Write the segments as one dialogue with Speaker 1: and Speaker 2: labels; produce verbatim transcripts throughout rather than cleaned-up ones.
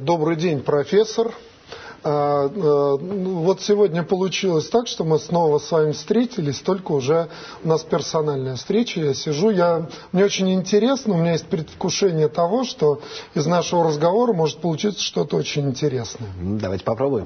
Speaker 1: Добрый день, профессор. Вот сегодня получилось так, что мы снова с вами встретились, только уже у нас персональная встреча. Я сижу, я, мне очень интересно, у меня есть предвкушение того, что из нашего разговора может получиться что-то очень интересное.
Speaker 2: Давайте попробуем.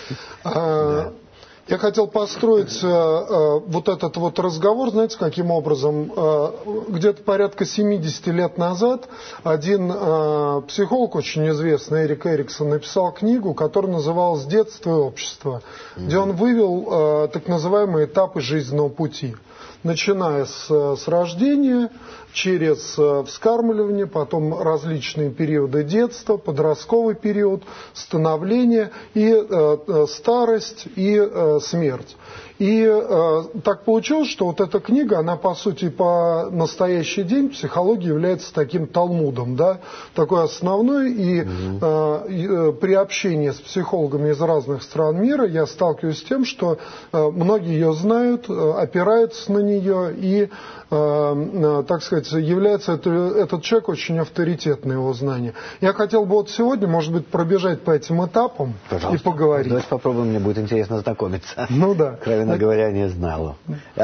Speaker 1: А, да. Я хотел построить э, вот этот вот разговор, знаете, каким образом? Э, где-то порядка семидесяти лет назад один э, психолог очень известный, Эрик Эриксон, написал книгу, которая называлась «Детство и общество», mm-hmm. где он вывел э, так называемые этапы жизненного пути, начиная с, с рождения, через вскармливание, потом различные периоды детства, подростковый период, становление, и э, старость, и э, смерть. И э, так получилось, что вот эта книга, она по сути по настоящий день психология является таким талмудом, да, такой основной, и, угу. э, и при общении с психологами из разных стран мира я сталкиваюсь с тем, что э, многие ее знают, э, опираются на нее, и, э, э, так сказать, является это, этот человек очень авторитетный, его знание. Я хотел бы вот сегодня, может быть, пробежать по этим этапам. Пожалуйста. И поговорить.
Speaker 2: Давайте попробуем, мне будет интересно знакомиться.
Speaker 1: Ну да.
Speaker 2: Откровенно говоря, не знал.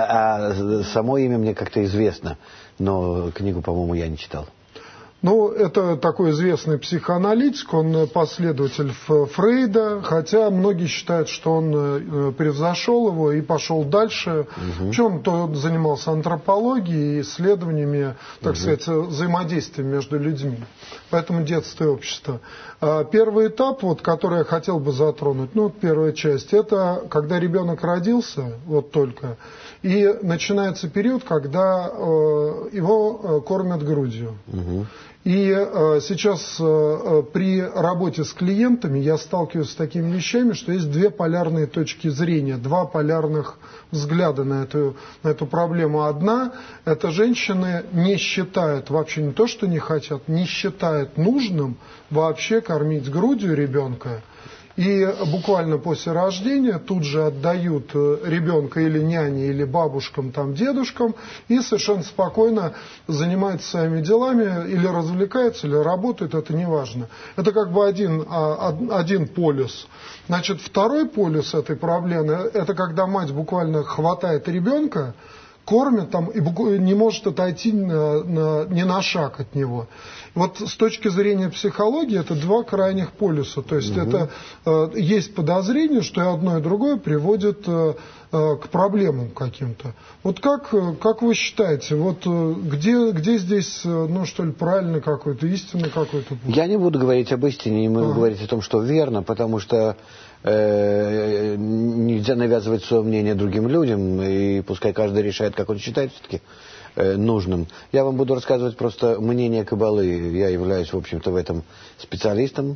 Speaker 2: А, а само имя мне как-то известно, но книгу, по-моему, я не читал.
Speaker 1: Ну, это такой известный психоаналитик, он последователь Фрейда, хотя многие считают, что он превзошел его и пошел дальше. Угу. Причем он занимался антропологией, исследованиями, так угу. сказать, взаимодействием между людьми. Поэтому детство и общество. Первый этап, вот, который я хотел бы затронуть, ну, первая часть, это когда ребенок родился, вот только, и начинается период, когда э, его кормят грудью. Угу. И э, сейчас э, при работе с клиентами я сталкиваюсь с такими вещами, что есть две полярные точки зрения, два полярных взгляда на эту, на эту проблему. Одна – это женщины не считают, вообще не то, что не хотят, не считают нужным вообще кормить грудью ребенка. И буквально после рождения тут же отдают ребенка или няне, или бабушкам, там, дедушкам, и совершенно спокойно занимаются своими делами, или развлекаются, или работают, это не важно. Это как бы один, один полюс. Значит, второй полюс этой проблемы, это когда мать буквально хватает ребенка, кормит там и не может отойти на, на, ни на шаг от него. Вот с точки зрения психологии это два крайних полюса. То есть угу. это э, есть подозрение, что и одно, и другое приводит э, э, к проблемам каким-то. Вот как, как вы считаете, вот э, где, где здесь, э, ну что ли, правильно какой-то, истинный какой-то путь?
Speaker 2: Я не буду говорить об истине, не буду
Speaker 1: ага. говорить
Speaker 2: о том, что верно, потому что э, нельзя навязывать свое мнение другим людям, и пускай каждый решает, как он считает все-таки нужным. Я вам буду рассказывать просто мнение Каббалы. Я являюсь, в общем-то, в этом специалистом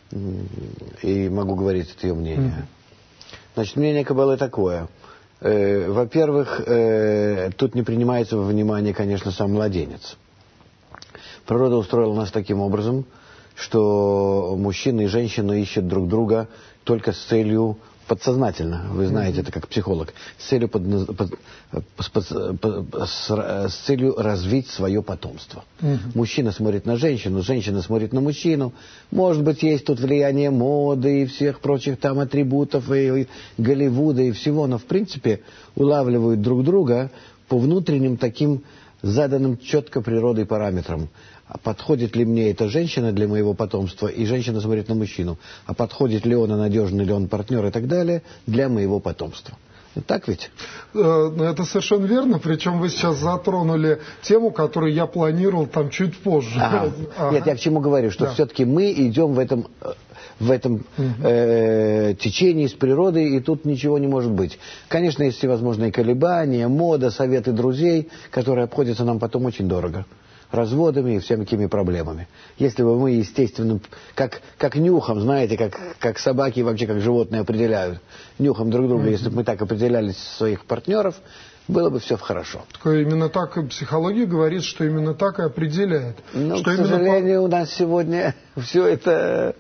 Speaker 2: и могу говорить это ее мнение. Значит, мнение Каббалы такое. Э, во-первых, э, тут не принимается во внимание, конечно, сам младенец. Природа устроила нас таким образом, что мужчина и женщина ищут друг друга только с целью подсознательно, вы знаете, mm-hmm. это как психолог, с целью, под, под, под, под, с, с целью развить свое потомство. Mm-hmm. Мужчина смотрит на женщину, женщина смотрит на мужчину. Может быть, есть тут влияние моды и всех прочих там атрибутов, и, и Голливуда и всего, но в принципе улавливают друг друга по внутренним таким заданным четко природой параметрам. А подходит ли мне эта женщина для моего потомства, и женщина смотрит на мужчину, а подходит ли он, и надежный ли он партнер и так далее для моего потомства. Так ведь?
Speaker 1: Это совершенно верно, причем вы сейчас затронули тему, которую я планировал там чуть позже.
Speaker 2: Ага. Ага. Нет, я к чему говорю, что да. все-таки мы идем в этом, в этом угу. э, течении с природой, и тут ничего не может быть. Конечно, есть всевозможные колебания, мода, советы друзей, которые обходятся нам потом очень дорого. Разводами и всякими проблемами. Если бы мы естественным, как, как нюхом, знаете, как, как собаки и вообще как животные определяют нюхом друг друга, mm-hmm. если бы мы так определяли своих партнеров, было бы все хорошо.
Speaker 1: Так, именно так психология говорит, что именно так и определяет.
Speaker 2: Но,
Speaker 1: что
Speaker 2: к сожалению, по... у нас сегодня все это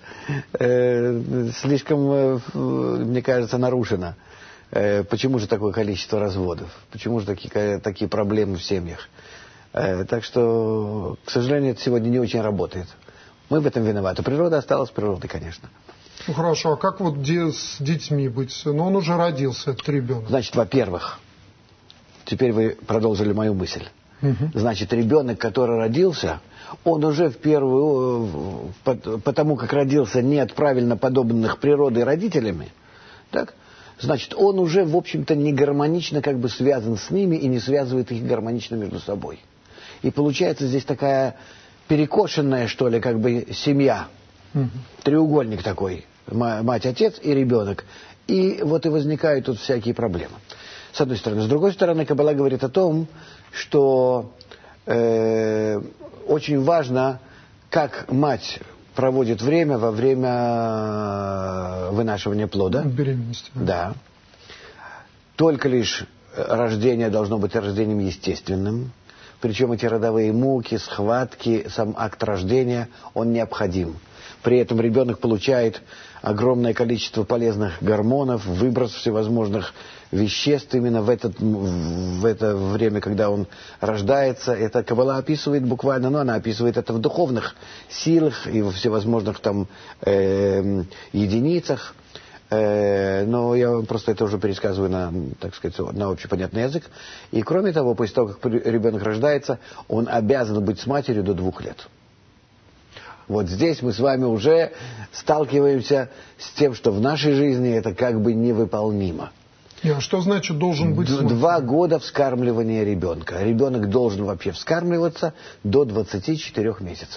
Speaker 2: э, слишком, э, мне кажется, нарушено. Э, почему же такое количество разводов? Почему же такие, такие проблемы в семьях? Так что, к сожалению, это сегодня не очень работает. Мы в этом виноваты. Природа осталась природой, конечно.
Speaker 1: Ну хорошо, а как вот де- с детьми быть? Ну он уже родился, этот ребенок.
Speaker 2: Значит, во-первых, теперь вы продолжили мою мысль. Угу. Значит, ребенок, который родился, он уже в первую, потому как родился не от правильно подобранных природой родителями, так, значит, он уже, в общем-то, не гармонично как бы связан с ними и не связывает их гармонично между собой. И получается здесь такая перекошенная, что ли, как бы семья, угу. треугольник такой, мать, отец и ребенок. И вот и возникают тут всякие проблемы. С одной стороны. С другой стороны, Каббала говорит о том, что э, очень важно, как мать проводит время во время вынашивания плода.
Speaker 1: Беременности.
Speaker 2: Да. Только лишь рождение должно быть рождением естественным. Причем эти родовые муки, схватки, сам акт рождения, он необходим. При этом ребенок получает огромное количество полезных гормонов, выброс всевозможных веществ именно в, этот, в это время, когда он рождается. Это Каббала описывает буквально, ну, она описывает это в духовных силах и во всевозможных там э, единицах. Э, но я вам просто это уже пересказываю на, так сказать, на общепонятный язык. И кроме того, после того, как ребенок рождается, он обязан быть с матерью до двух лет. Вот здесь мы с вами уже сталкиваемся с тем, что в нашей жизни это как бы невыполнимо.
Speaker 1: А что значит должен быть?
Speaker 2: Д- два года вскармливания ребенка. Ребенок должен вообще вскармливаться до двадцати четырёх месяцев.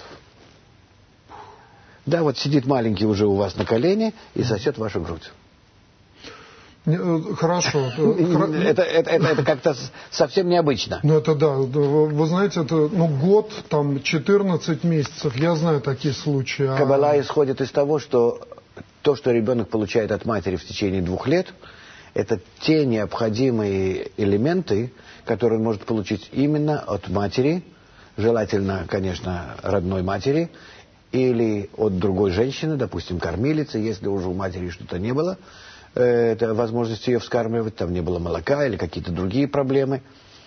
Speaker 2: Да, вот сидит маленький уже у вас на колене и сосет вашу грудь.
Speaker 1: Хорошо.
Speaker 2: Это, это, это, это как-то совсем необычно.
Speaker 1: Ну, это да. Вы знаете, это ну, год, там, четырнадцать месяцев. Я знаю такие случаи.
Speaker 2: Каббала
Speaker 1: а...
Speaker 2: исходит из того, что то, что ребенок получает от матери в течение двух лет, это те необходимые элементы, которые он может получить именно от матери, желательно, конечно, родной матери, или от другой женщины, допустим, кормилицы, если уже у матери что-то не было. Это возможность ее вскармливать, там не было молока или какие-то другие проблемы.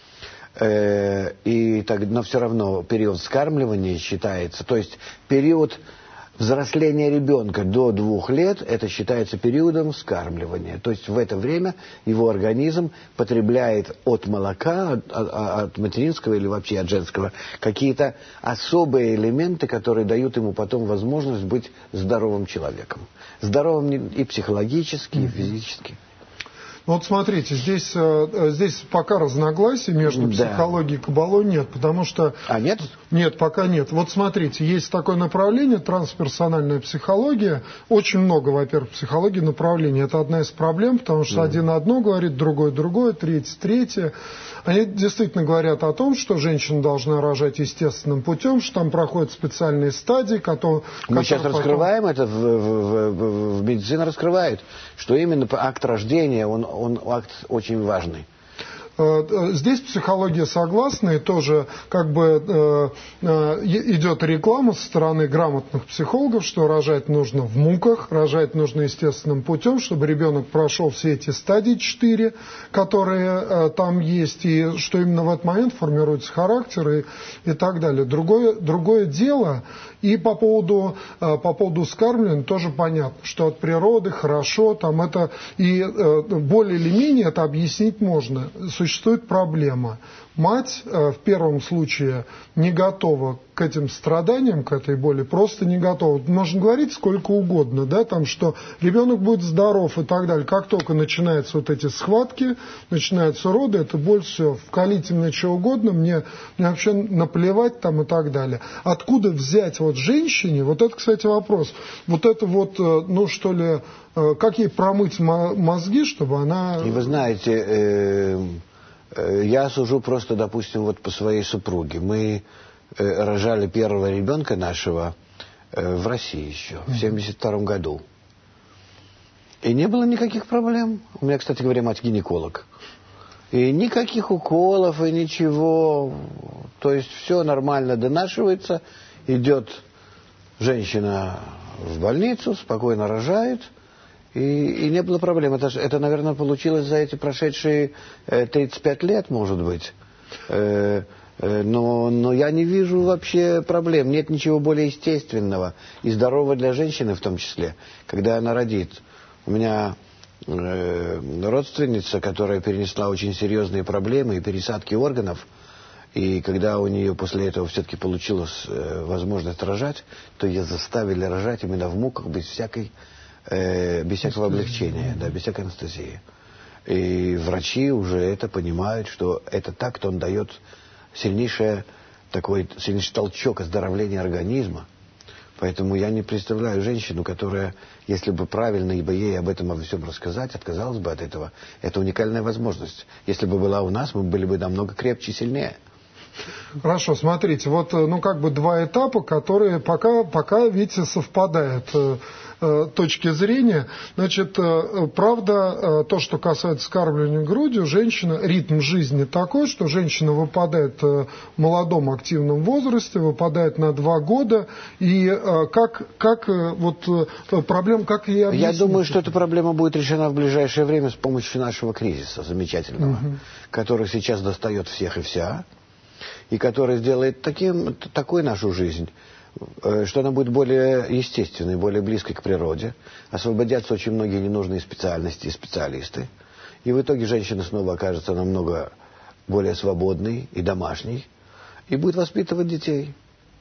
Speaker 2: И так, но все равно период вскармливания считается, то есть период взросления ребенка до двух лет, это считается периодом вскармливания. То есть в это время его организм потребляет от молока, от, от, от материнского или вообще от женского, какие-то особые элементы, которые дают ему потом возможность быть здоровым человеком. Здоровым и психологически, и физически.
Speaker 1: Вот смотрите, здесь, здесь пока разногласий между
Speaker 2: да.
Speaker 1: психологией и Каббалой нет, потому что...
Speaker 2: А нет?
Speaker 1: Нет, пока нет. Вот смотрите, есть такое направление, трансперсональная психология. Очень много, во-первых, психологии направлений. Это одна из проблем, потому что mm. один одно говорит, другой другое, третий третье. Они действительно говорят о том, что женщина должна рожать естественным путем, что там проходят специальные стадии, которые...
Speaker 2: Мы сейчас потом... раскрываем это, в, в, в, в медицине раскрывает, что именно акт рождения, он, он акт очень важный.
Speaker 1: Здесь психология согласна, и тоже как бы э, э, идет реклама со стороны грамотных психологов, что рожать нужно в муках, рожать нужно естественным путем, чтобы ребенок прошел все эти стадии четыре, которые э, там есть, и что именно в этот момент формируется характер и, и так далее. Другое, другое дело, и по поводу, э, по поводу вскармливания тоже понятно, что от природы хорошо, там это, и э, более или менее это объяснить можно. Существует проблема. Мать э, в первом случае не готова к этим страданиям, к этой боли, просто не готова. Можно говорить сколько угодно, да, там, что ребенок будет здоров и так далее. Как только начинаются вот эти схватки, начинаются роды, это боль, все, вкалите мне что угодно, мне, мне вообще наплевать там и так далее. Откуда взять вот женщине, вот это, кстати, вопрос, вот это вот, ну что ли, как ей промыть мозги, чтобы она...
Speaker 2: И вы знаете... Э... Я сужу просто, допустим, вот по своей супруге. Мы э, рожали первого ребенка нашего э, в России еще, в семьдесят втором году. И не было никаких проблем. У меня, кстати говоря, мать гинеколог. И никаких уколов, и ничего. То есть все нормально донашивается. Идет женщина в больницу, спокойно рожает. И, и не было проблем. Это, это, наверное, получилось за эти прошедшие э, тридцать пять лет, может быть. Э, Но, но я не вижу вообще проблем. Нет ничего более естественного и здорового для женщины в том числе, когда она родит. У меня э, родственница, которая перенесла очень серьезные проблемы и пересадки органов, и когда у нее после этого все-таки получилась э, возможность рожать, то ее заставили рожать именно в муках без всякой, э, без всякого облегчения, да, без всякой анестезии. И врачи уже это понимают, что это так, то он дает сильнейшее, такой сильнейший толчок оздоровления организма. Поэтому я не представляю женщину, которая, если бы правильно бы ей об этом обо всем рассказать, отказалась бы от этого. Это уникальная возможность. Если бы была у нас, мы были бы намного крепче и сильнее.
Speaker 1: Хорошо, смотрите, вот, ну, как бы два этапа, которые пока, пока видите, совпадают э, э, точки зрения. Значит, э, правда, э, то, что касается вскармливания грудью, женщина, ритм жизни такой, что женщина выпадает э, в молодом активном возрасте, выпадает на два года, и э, как, как э, вот э, проблема, как ей объяснить?
Speaker 2: Я думаю, что эта проблема будет решена в ближайшее время с помощью нашего кризиса замечательного, угу. который сейчас достает всех и вся, и который сделает таким, такой нашу жизнь, что она будет более естественной, более близкой к природе. Освободятся очень многие ненужные специальности и специалисты. И в итоге женщина снова окажется намного более свободной и домашней. И будет воспитывать детей.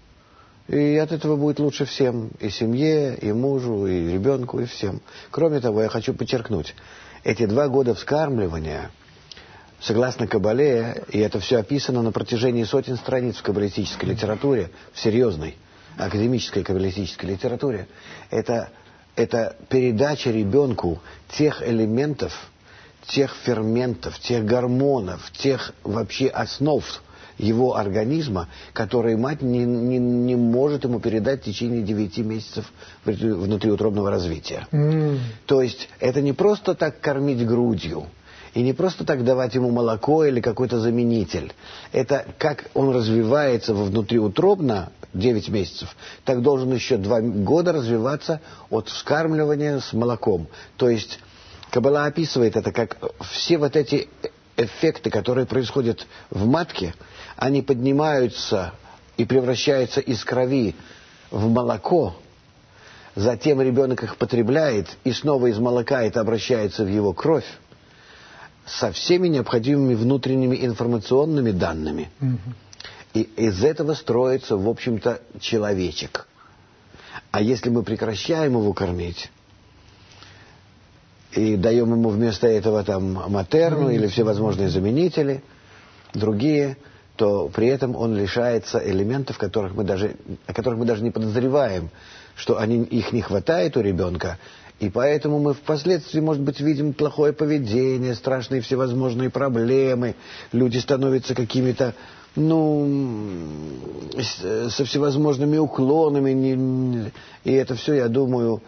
Speaker 2: И от этого будет лучше всем. И семье, и мужу, и ребенку, и всем. Кроме того, я хочу подчеркнуть, эти два года вскармливания... Согласно Кабале, и это все описано на протяжении сотен страниц в каббалистической литературе, в серьезной академической каббалистической литературе, это, это передача ребенку тех элементов, тех ферментов, тех гормонов, тех вообще основ его организма, которые мать не, не, не может ему передать в течение девяти месяцев внутриутробного развития. Mm. То есть это не просто так кормить грудью, и не просто так давать ему молоко или какой-то заменитель. Это как он развивается внутриутробно девять месяцев, так должен еще два года развиваться от вскармливания с молоком. То есть Каббала описывает это как все вот эти эффекты, которые происходят в матке, они поднимаются и превращаются из крови в молоко, затем ребенок их потребляет, и снова из молока это обращается в его кровь, со всеми необходимыми внутренними информационными данными. Угу. И из этого строится, в общем-то, человечек. А если мы прекращаем его кормить и даем ему вместо этого там матерну угу. или всевозможные заменители, другие, то при этом он лишается элементов, которых мы даже, о которых мы даже не подозреваем, что они, их не хватает у ребенка. И поэтому мы впоследствии, может быть, видим плохое поведение, страшные всевозможные проблемы. Люди становятся какими-то, ну, со всевозможными уклонами. И это все, я думаю,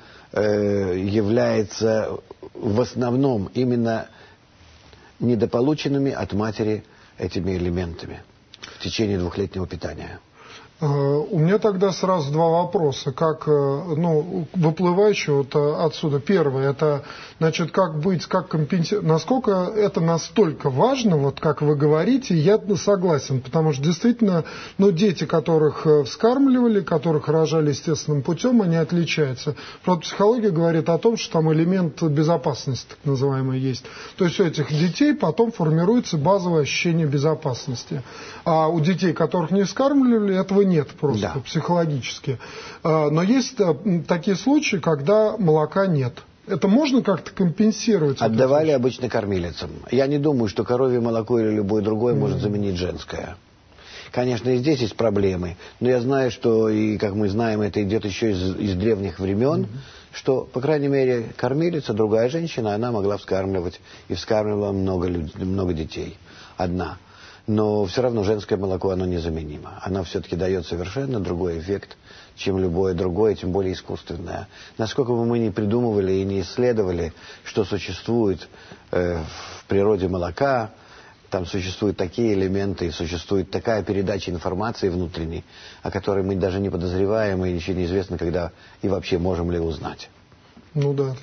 Speaker 2: является в основном именно недополученными от матери этими элементами в течение двухлетнего питания.
Speaker 1: У меня тогда сразу два вопроса, как, ну, выплывающие вот отсюда. Первый, это, значит, как быть, как компенсировать, насколько это настолько важно, вот как вы говорите, я согласен, потому что действительно, ну, дети, которых вскармливали, которых рожали естественным путем, они отличаются. Правда, психология говорит о том, что там элемент безопасности, так называемый, есть. То есть у этих детей потом формируется базовое ощущение безопасности. А у детей, которых не вскармливали, этого нет. Нет, просто да. психологически. Но есть такие случаи, когда молока нет. Это можно как-то компенсировать?
Speaker 2: Отдавали обычно кормилицам. Я не думаю, что коровье молоко или любое другое mm-hmm. может заменить женское. Конечно, и здесь есть проблемы. Но я знаю, что, и как мы знаем, это идет еще из, из древних времен, mm-hmm. что, по крайней мере, кормилица, другая женщина, она могла вскармливать. И вскармливала много, люд... много детей. Одна. Но все равно женское молоко, оно незаменимо. Оно все-таки дает совершенно другой эффект, чем любое другое, тем более искусственное. Насколько бы мы ни придумывали и не исследовали, что существует э, в природе молока, там существуют такие элементы, и существует такая передача информации внутренней, о которой мы даже не подозреваем, и еще неизвестно, когда и вообще можем ли узнать.
Speaker 1: Ну да.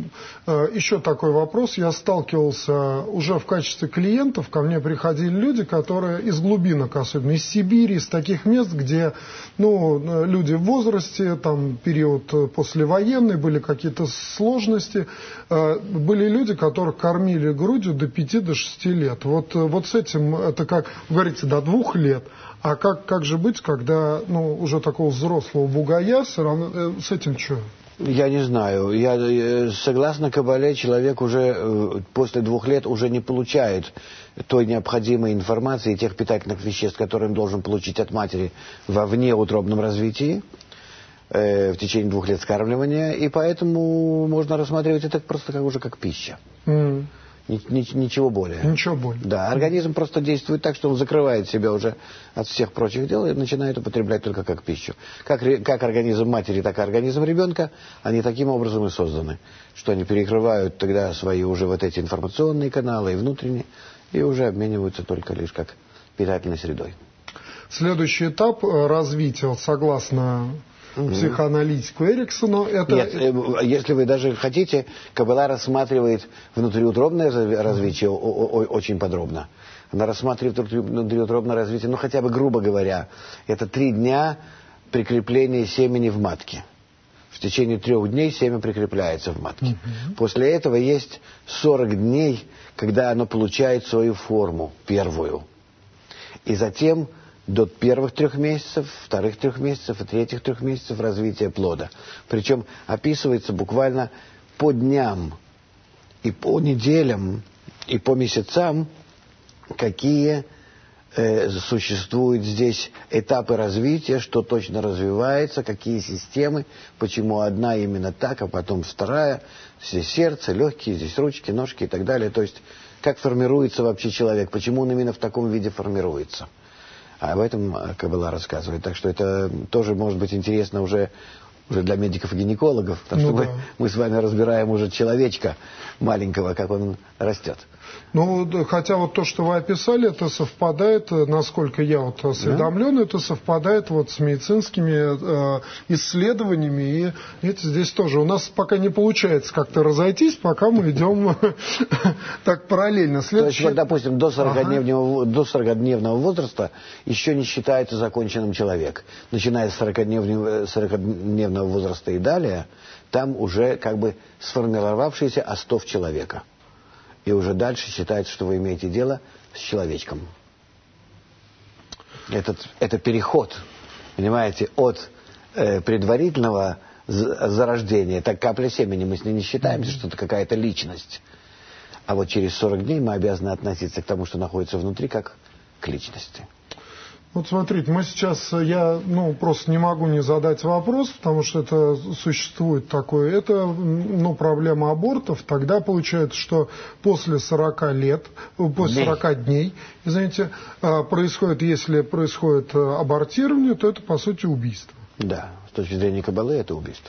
Speaker 1: Еще такой вопрос. Я сталкивался уже в качестве клиентов, ко мне приходили люди, которые из глубинок, особенно из Сибири, из таких мест, где ну, люди в возрасте, там период послевоенный, были какие-то сложности. Были люди, которых кормили грудью до пяти до шести лет. Вот, вот с этим, это как, вы говорите, до двух лет. А как, как же быть, когда ну, уже такого взрослого бугая, все равно с этим что?
Speaker 2: Я не знаю. Я, согласно Кабале, человек уже после двух лет уже не получает той необходимой информации и тех питательных веществ, которые он должен получить от матери во внеутробном развитии э, в течение двух лет скармливания, и поэтому можно рассматривать это просто как, уже как пища. Mm. Ничего более.
Speaker 1: Ничего более.
Speaker 2: Да, организм просто действует так, что он закрывает себя уже от всех прочих дел и начинает употреблять только как пищу. Как, как организм матери, так и организм ребенка, они таким образом и созданы, что они перекрывают тогда свои уже вот эти информационные каналы и внутренние, и уже обмениваются только лишь как питательной средой.
Speaker 1: Следующий этап развития, согласно психоаналитику Эриксона, это...
Speaker 2: Нет, если вы даже хотите, Кабала рассматривает внутриутробное развитие очень подробно. Она рассматривает внутриутробное развитие, ну хотя бы грубо говоря, это три дня прикрепления семени в матке. В течение трех дней семя прикрепляется в матке. Uh-huh. После этого есть сорок дней, когда оно получает свою форму, первую. И затем до первых трех месяцев, вторых трех месяцев и третьих трех месяцев развития плода. Причем описывается буквально по дням и по неделям и по месяцам, какие э, существуют здесь этапы развития, что точно развивается, какие системы, почему одна именно так, а потом вторая, здесь сердце, легкие, здесь ручки, ножки и так далее. То есть как формируется вообще человек, почему он именно в таком виде формируется. А об этом Кабала рассказывает. Так что это тоже может быть интересно уже, уже для медиков и гинекологов, потому ну, что да. мы, мы с вами разбираем уже человечка маленького, как он растет.
Speaker 1: Ну, хотя вот то, что вы описали, это совпадает, насколько я вот осведомлен, да? Это совпадает вот с медицинскими э, исследованиями. И видите, здесь тоже у нас пока не получается как-то разойтись, пока мы идем так параллельно.
Speaker 2: То есть, вот, допустим, до сорокадневного возраста еще не считается законченным человек. Начиная с сорокадневного возраста и далее, там уже как бы сформировавшийся остов человека. И уже дальше считается, что вы имеете дело с человечком. Этот, это переход, понимаете, от э, предварительного зарождения, так капля семени, мы с ней не считаемся, что это какая-то личность. А вот через сорок дней мы обязаны относиться к тому, что находится внутри, как к личности.
Speaker 1: Вот смотрите, мы сейчас, я ну, просто не могу не задать вопрос, потому что это существует такое, это ну, проблема абортов. Тогда получается, что после сорока лет, после сорока дней, извините, происходит, если происходит абортирование, то это по сути убийство.
Speaker 2: Да, с точки зрения Кабалы это убийство.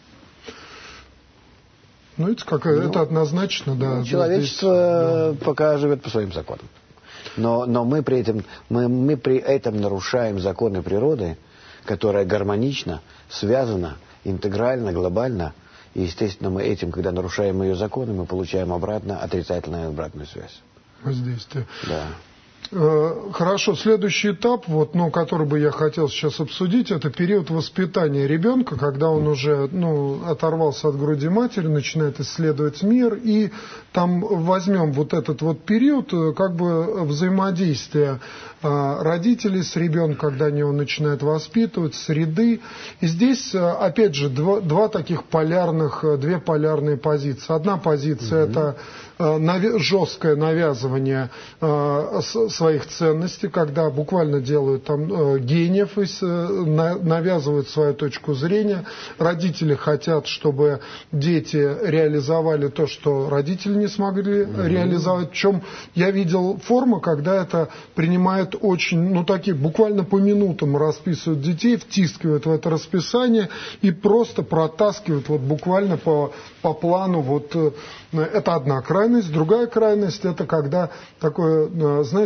Speaker 1: Ну, это, как, ну, это однозначно, да.
Speaker 2: Ну, человечество здесь, да. пока живет по своим законам. Но, но мы, при этом, мы, мы при этом нарушаем законы природы, которая гармонично, связана, интегрально, глобально. И, естественно, мы этим, когда нарушаем ее законы, мы получаем обратно отрицательную обратную связь.
Speaker 1: Воздействие.
Speaker 2: Да.
Speaker 1: Хорошо, следующий этап, вот, ну, который бы я хотел сейчас обсудить, это период воспитания ребенка, когда он уже ну, оторвался от груди матери, начинает исследовать мир, и там возьмем вот этот вот период, как бы взаимодействия родителей с ребенком, когда они его начинают воспитывать, среды. И здесь, опять же, два, два таких полярных, две полярные позиции. Одна позиция mm-hmm. это Навя- жесткое навязывание э, своих ценностей, когда буквально делают там э, гениев, и, э, на, навязывают свою точку зрения. Родители хотят, чтобы дети реализовали то, что родители не смогли mm-hmm. реализовать. Причем я видел форму, когда это принимает очень, ну такие, буквально по минутам расписывают детей, втискивают в это расписание и просто протаскивают вот буквально по, по плану. Вот, э, это одна крайность. Другая крайность, это когда такое, знаете,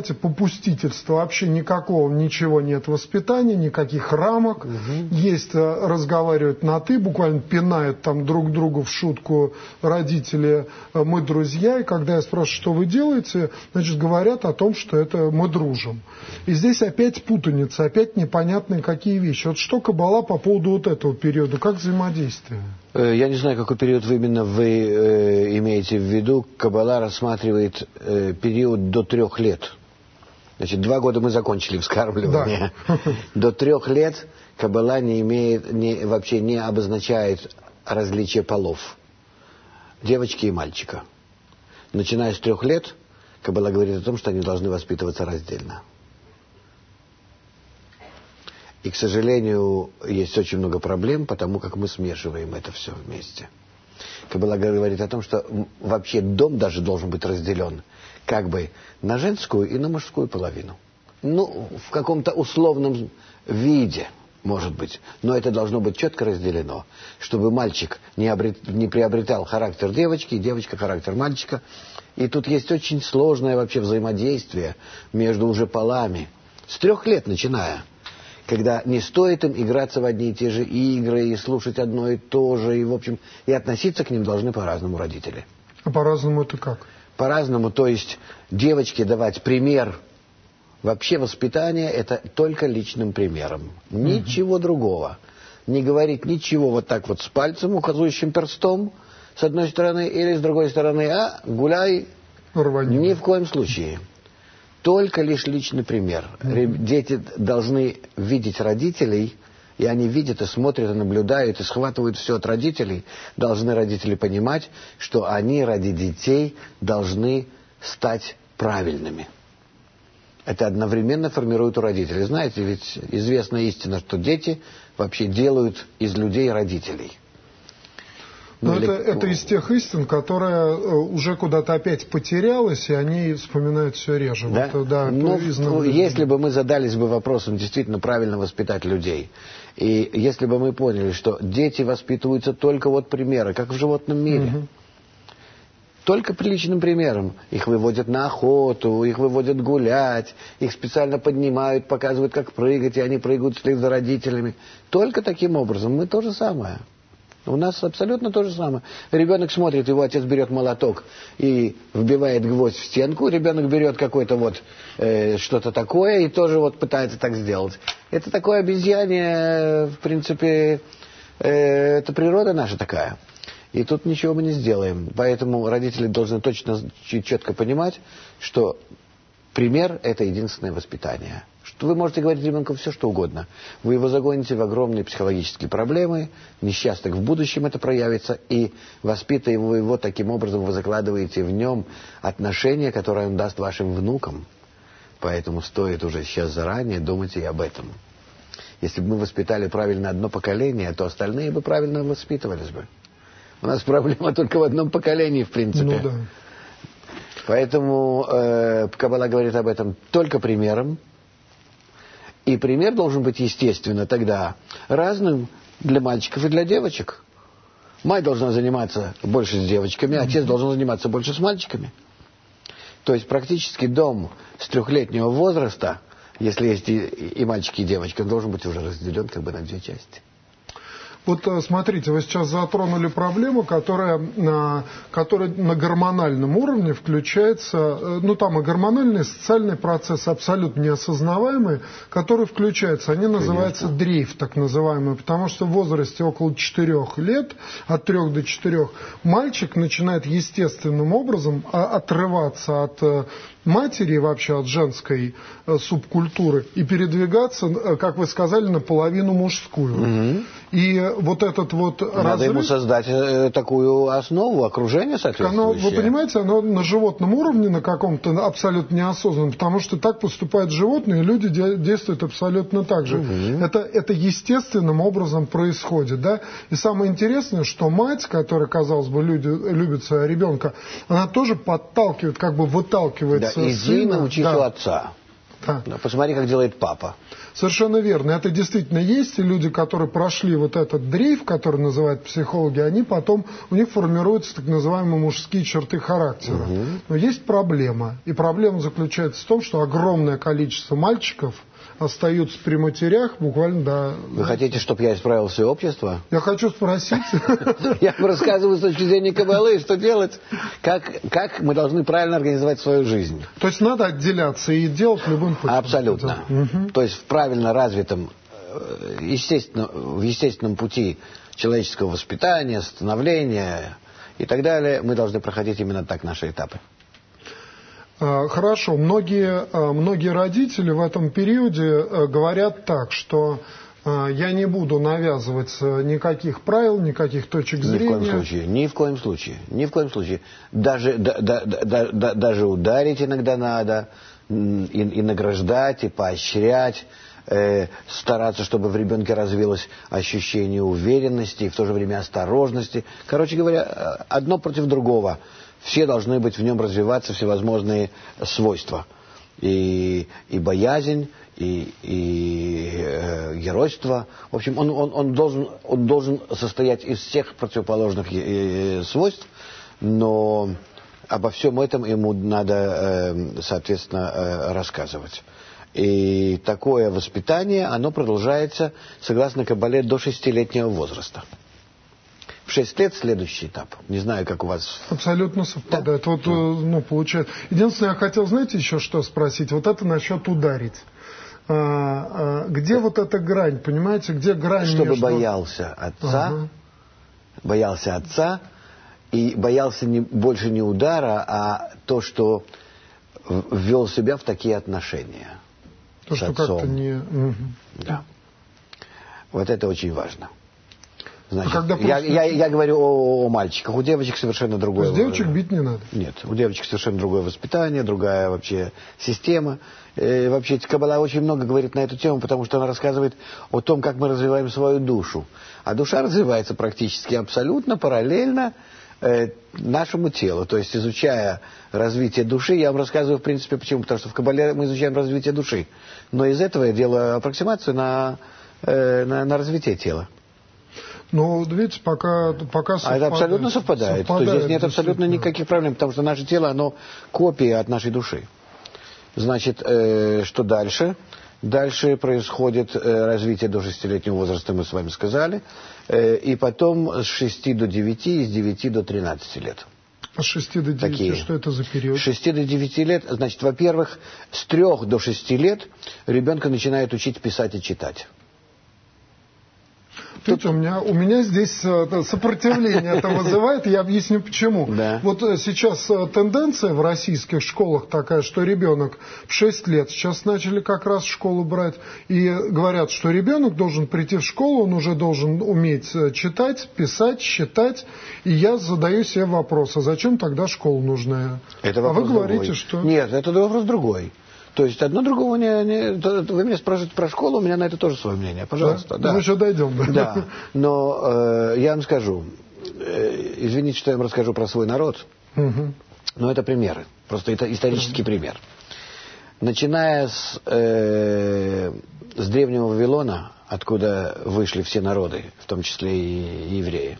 Speaker 1: месте попустительства, вообще никакого, ничего нет воспитания, никаких рамок. Угу. Есть, разговаривают на «ты», буквально пинают там друг другу в шутку родители, мы друзья, и когда я спрашиваю, что вы делаете, значит, говорят о том, что это мы дружим. И здесь опять путаница, опять непонятные какие вещи. Вот что Каббала по поводу вот этого периода, как взаимодействие?
Speaker 2: Я не знаю, какой период вы именно вы э, имеете в виду. Каббала рассматривает э, период до трех лет. Значит, два года мы закончили вскармливание. Да. До трех лет Каббала не имеет, не, вообще не обозначает различие полов. Девочки и мальчика. Начиная с трех лет, Каббала говорит о том, что они должны воспитываться раздельно. И, к сожалению, есть очень много проблем, потому как мы смешиваем это все вместе. Каббала говорит о том, что вообще дом даже должен быть разделен как бы на женскую и на мужскую половину. Ну, в каком-то условном виде, может быть. Но это должно быть четко разделено, чтобы мальчик не, обрет, не приобретал характер девочки, и девочка характер мальчика. И тут есть очень сложное вообще взаимодействие между уже полами. С трех лет начиная. Когда не стоит им играться в одни и те же игры, и слушать одно и то же, и, в общем, и относиться к ним должны по-разному родители.
Speaker 1: А по-разному это как?
Speaker 2: По-разному, то есть девочке давать пример. Вообще воспитание – это только личным примером. Ничего угу. другого. Не говорить ничего вот так вот с пальцем, указывающим перстом, с одной стороны, или с другой стороны, а, гуляй,
Speaker 1: Рвани.
Speaker 2: Ни в коем случае. Только лишь личный пример. Mm-hmm. Дети должны видеть родителей, и они видят, и смотрят, и наблюдают, и схватывают все от родителей. Должны родители понимать, что они ради детей должны стать правильными. Это одновременно формирует у родителей. Знаете, ведь известная истина, что дети вообще делают из людей родителей.
Speaker 1: Но ну, это, это из тех истин, которая уже куда-то опять потерялась, и они вспоминают все реже.
Speaker 2: Да? Вот, да, ну, ну, если бы мы задались бы вопросом действительно правильно воспитать людей, и если бы мы поняли, что дети воспитываются только вот примеры, как в животном мире, угу. только приличным примером. Их выводят на охоту, их выводят гулять, их специально поднимают, показывают, как прыгать, и они прыгают вслед за родителями. Только таким образом. Мы то же самое. У нас абсолютно то же самое. Ребенок смотрит, его отец берет молоток и вбивает гвоздь в стенку. Ребенок берет какое-то вот э, что-то такое и тоже вот пытается так сделать. Это такое обезьянье, в принципе, э, это природа наша такая. И тут ничего мы не сделаем. Поэтому родители должны точно и четко понимать, что пример – это единственное воспитание. Что вы можете говорить ребенку все, что угодно. Вы его загоните в огромные психологические проблемы, несчастных в будущем это проявится, и воспитывая его, его таким образом, вы закладываете в нем отношения, которые он даст вашим внукам. Поэтому стоит уже сейчас заранее думать и об этом. Если бы мы воспитали правильно одно поколение, то остальные бы правильно воспитывались бы. У нас проблема только в одном поколении, в принципе.
Speaker 1: Ну, да.
Speaker 2: Поэтому э, Каббала говорит об этом только примером. И пример должен быть, естественно, тогда разным для мальчиков и для девочек. Мать должна заниматься больше с девочками, а отец должен заниматься больше с мальчиками. То есть практически дом с трехлетнего возраста, если есть и, и мальчики, и девочки, он должен быть уже разделен как бы на две части.
Speaker 1: Вот смотрите, вы сейчас затронули проблему, которая, которая на гормональном уровне включается, ну там и гормональный, и социальный процесс абсолютно неосознаваемый, который включается, они называются Конечно. дрейф, так называемый, потому что в возрасте около четырех лет, от трех до четырех, мальчик начинает естественным образом отрываться от матери, вообще от женской э, субкультуры, и передвигаться, э, как вы сказали, наполовину мужскую. Угу. И э, вот этот вот
Speaker 2: Надо
Speaker 1: разрыв...
Speaker 2: ему создать э, такую основу, окружение соответствующее.
Speaker 1: Оно, вы понимаете, оно на животном уровне, на каком-то абсолютно неосознанном, потому что так поступают животные, и люди де- действуют абсолютно так же. Угу. Это, это естественным образом происходит. Да? И самое интересное, что мать, которая, казалось бы, люди, любит своего ребенка, она тоже подталкивает, как бы выталкивает...
Speaker 2: Да, иди научись да. у отца.
Speaker 1: Да.
Speaker 2: Посмотри, как делает папа.
Speaker 1: Совершенно верно. Это действительно есть. И люди, которые прошли вот этот дрейф, который называют психологи, они потом, у них формируются так называемые мужские черты характера. Угу. Но есть проблема. И проблема заключается в том, что огромное количество мальчиков остаются при матерях буквально до...
Speaker 2: Вы хотите, чтобы я исправил все общество?
Speaker 1: Я хочу спросить...
Speaker 2: Я рассказываю с точки зрения Каббалы, что делать, как мы должны правильно организовать свою жизнь.
Speaker 1: То есть надо отделяться и делать любым путем.
Speaker 2: Абсолютно. То есть в правильно развитом, естественно, в естественном пути человеческого воспитания, становления и так далее, мы должны проходить именно так наши этапы.
Speaker 1: Хорошо. Многие, многие родители в этом периоде говорят так, что я не буду навязывать никаких правил, никаких точек зрения.
Speaker 2: Ни в коем случае, ни в коем случае, ни в коем случае. Даже, да, да, да, да, даже ударить иногда надо, и, и награждать, и поощрять, э, стараться, чтобы в ребенке развилось ощущение уверенности и в то же время осторожности. Короче говоря, одно против другого. Все должны быть в нем развиваться всевозможные свойства. И, и боязнь, и, и э, геройство. В общем, он, он, он, должен, он должен состоять из всех противоположных э, свойств, но обо всем этом ему надо, э, соответственно, э, рассказывать. И такое воспитание, оно продолжается, согласно Каббале, до шестилетнего возраста. В шесть лет следующий этап. Не знаю, как у вас...
Speaker 1: Абсолютно совпадает. Да? Вот, ну, получается. Единственное, я хотел, знаете, еще что спросить. Вот это насчет ударить. А, а, где вот эта грань, понимаете, где грань
Speaker 2: Чтобы
Speaker 1: между...
Speaker 2: боялся отца, ага. боялся отца, и боялся не, больше не удара, а то, что ввел себя в такие отношения.
Speaker 1: То, что как-то не... Угу.
Speaker 2: Да. Вот это очень важно. Значит,
Speaker 1: а когда
Speaker 2: я,
Speaker 1: просто...
Speaker 2: я, я говорю о, о мальчиках. У девочек совершенно другое...
Speaker 1: То есть девочек бить не надо?
Speaker 2: Нет, у девочек совершенно другое воспитание, другая вообще система. И вообще Каббала очень много говорит на эту тему, потому что она рассказывает о том, как мы развиваем свою душу. А душа развивается практически абсолютно параллельно э, нашему телу. То есть, изучая развитие души, я вам рассказываю, в принципе, почему. Потому что в Каббале мы изучаем развитие души. Но из этого я делаю аппроксимацию на, э, на, на развитие тела.
Speaker 1: Ну, видите, пока, пока совпадает.
Speaker 2: А это абсолютно совпадает. совпадает То есть здесь нет абсолютно никаких проблем, потому что наше тело, оно копия от нашей души. Значит, э, что дальше? Дальше происходит э, развитие до шестилетнего возраста, мы с вами сказали. Э, и потом с шести до девяти, и с девяти до тринадцати лет.
Speaker 1: А с шести до девяти Такие. Что это за период?
Speaker 2: С шести до девяти лет, значит, во-первых, с трёх до шести лет ребенка начинают учить писать и читать.
Speaker 1: Видите, у меня, у меня здесь сопротивление это вызывает, и я объясню почему.
Speaker 2: Да.
Speaker 1: Вот сейчас тенденция в российских школах такая, что ребенок в шесть лет, сейчас начали как раз в школу брать, и говорят, что ребенок должен прийти в школу, он уже должен уметь читать, писать, считать, и я задаю себе вопрос, а зачем тогда школа нужна?
Speaker 2: Это вопрос
Speaker 1: а вы говорите,
Speaker 2: другой.
Speaker 1: что...
Speaker 2: Нет, это вопрос другой. То есть одно другого не, не... Вы меня спрашиваете про школу, у меня на это тоже свое мнение. Пожалуйста.
Speaker 1: Да? Да. Мы еще дойдем. Да.
Speaker 2: Да. Но э, я вам скажу, э, извините, что я вам расскажу про свой народ,
Speaker 1: угу.
Speaker 2: но это примеры. Просто это исторический пример. Начиная с, э, с древнего Вавилона, откуда вышли все народы, в том числе и евреи,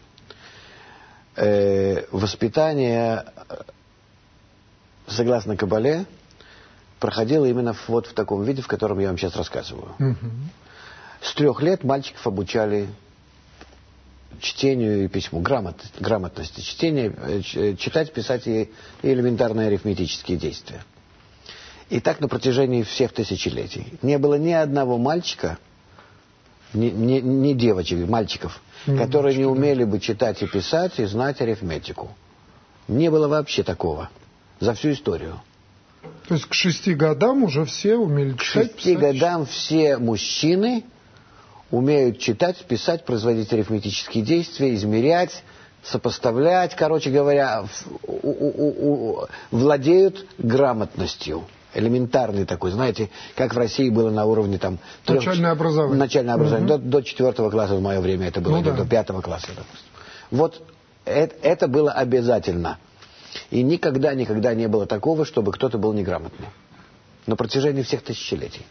Speaker 2: э, воспитание, согласно Каббале, проходило именно вот в таком виде, в котором я вам сейчас рассказываю.
Speaker 1: Угу.
Speaker 2: С трех лет мальчиков обучали чтению и письму, грамот, грамотности чтения, читать, писать и, и элементарные арифметические действия. И так на протяжении всех тысячелетий. Не было ни одного мальчика, ни, ни, ни девочек, мальчиков, не которые мальчики, не умели бы читать и писать и знать арифметику. Не было вообще такого за всю историю.
Speaker 1: То есть к шести годам уже все умели читать,
Speaker 2: К шести
Speaker 1: писать?
Speaker 2: годам все мужчины умеют читать, писать, производить арифметические действия, измерять, сопоставлять, короче говоря, у, у, у, владеют грамотностью. Элементарный такой, знаете, как в России было на уровне там... Трех...
Speaker 1: Начальное образование.
Speaker 2: Начальное образование.
Speaker 1: Угу.
Speaker 2: До, до четвертого класса в мое время это было,
Speaker 1: ну, да.
Speaker 2: до пятого класса, допустим. Вот это, это было обязательно. И никогда-никогда не было такого, чтобы кто-то был неграмотный. на протяжении всех тысячелетий.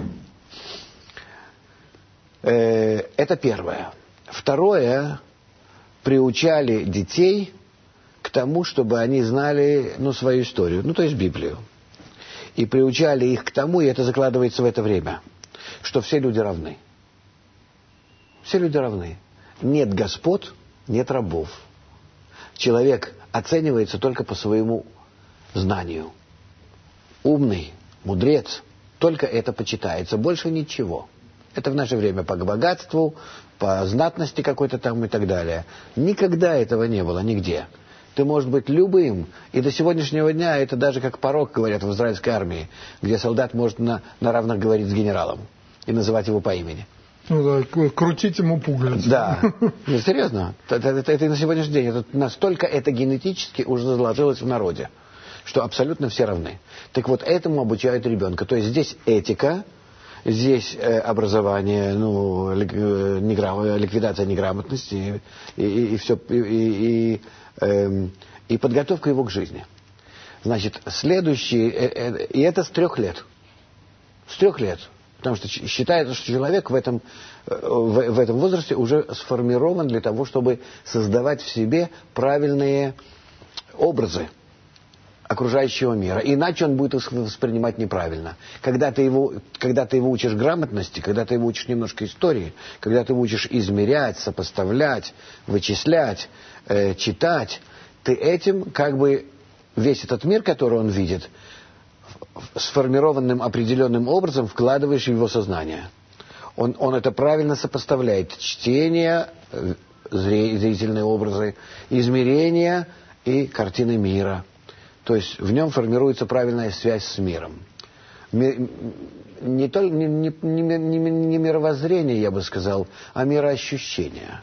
Speaker 2: Это первое. Второе, приучали детей к тому, чтобы они знали, ну, свою историю, ну, то есть Библию. И приучали их к тому, и это закладывается в это время, что все люди равны. Все люди равны. Нет господ, нет рабов. Человек оценивается только по своему знанию. Умный, мудрец, только это почитается, больше ничего. Это в наше время по богатству, по знатности какой-то там и так далее. Никогда этого не было, нигде. Ты можешь быть любым, и до сегодняшнего дня это даже как порок, говорят в израильской армии, где солдат может на, на равных говорить с генералом и называть его по имени.
Speaker 1: Ну да, крутить ему пуговицы.
Speaker 2: Да, ну, серьезно, это, это, это на сегодняшний день, это, настолько это генетически уже заложилось в народе, что абсолютно все равны. Так вот, этому обучают ребенка. То есть здесь этика, здесь э, образование, ну, ли, э, неграм, ликвидация неграмотности и, и, и все, и, и, э, и подготовка его к жизни. Значит, следующий, э, э, и это с трех лет. С трех лет. Потому что считается, что человек в этом, в, в этом возрасте уже сформирован для того, чтобы создавать в себе правильные образы окружающего мира. Иначе он будет их воспринимать неправильно. Когда ты его, когда ты его учишь грамотности, когда ты его учишь немножко истории, когда ты его учишь измерять, сопоставлять, вычислять, э, читать, ты этим как бы весь этот мир, который он видит, сформированным определенным образом вкладываешь в его сознание. Он, он это правильно сопоставляет. Чтение, зрительные образы, измерения и картины мира. То есть в нем формируется правильная связь с миром. Не, только, не, не, не, не мировоззрение, я бы сказал, а мироощущение.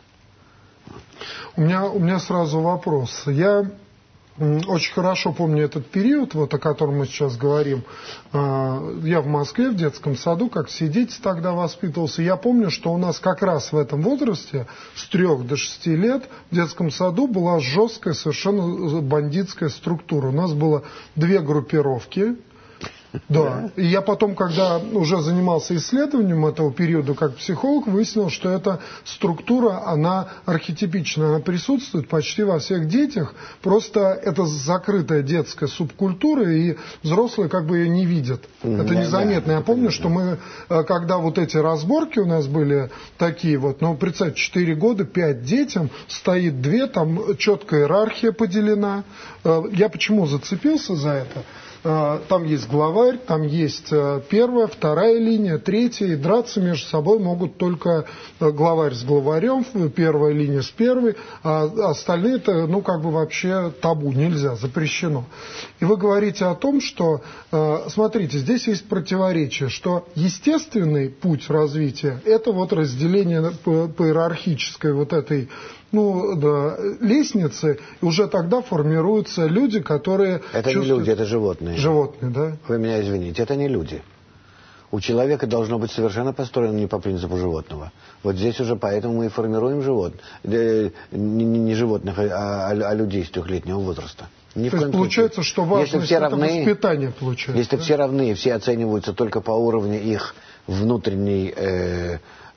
Speaker 1: У меня, у меня сразу вопрос. Я очень хорошо помню этот период, вот, о котором мы сейчас говорим. Я в Москве в детском саду, как все дети тогда воспитывался. Я помню, что у нас как раз в этом возрасте, с трех до шести лет, в детском саду была жесткая совершенно бандитская структура. У нас было две группировки. Да, и я потом, когда уже занимался исследованием этого периода как психолог, выяснил, что эта структура, она архетипична, она присутствует почти во всех детях, просто это закрытая детская субкультура, и взрослые как бы ее не видят. Mm-hmm. Это незаметно. Я помню, что мы, когда вот эти разборки у нас были такие вот, ну, представьте, четыре года, пять детям, стоит две, там четкая иерархия поделена. Я почему зацепился за это? Там есть главарь, там есть первая, вторая линия, третья, и драться между собой могут только главарь с главарем, первая линия с первой, а остальные это, ну, как бы вообще табу, нельзя, запрещено. И вы говорите о том, что, смотрите, здесь есть противоречие, что естественный путь развития – это вот разделение по, по иерархической вот этой, ну, да, лестницы, и уже тогда формируются люди, которые...
Speaker 2: Это чувствуют... не люди, это животные.
Speaker 1: Животные, да?
Speaker 2: Вы меня извините, это не люди. У человека должно быть совершенно построено не по принципу животного. Вот здесь уже поэтому мы и формируем животных. Не, не животных, а, а людей с трехлетнего возраста. Ни
Speaker 1: То есть получается, что важность
Speaker 2: если все
Speaker 1: это
Speaker 2: равны,
Speaker 1: воспитание получается.
Speaker 2: Если
Speaker 1: да?
Speaker 2: все равны, все оцениваются только по уровню их внутренней... Э,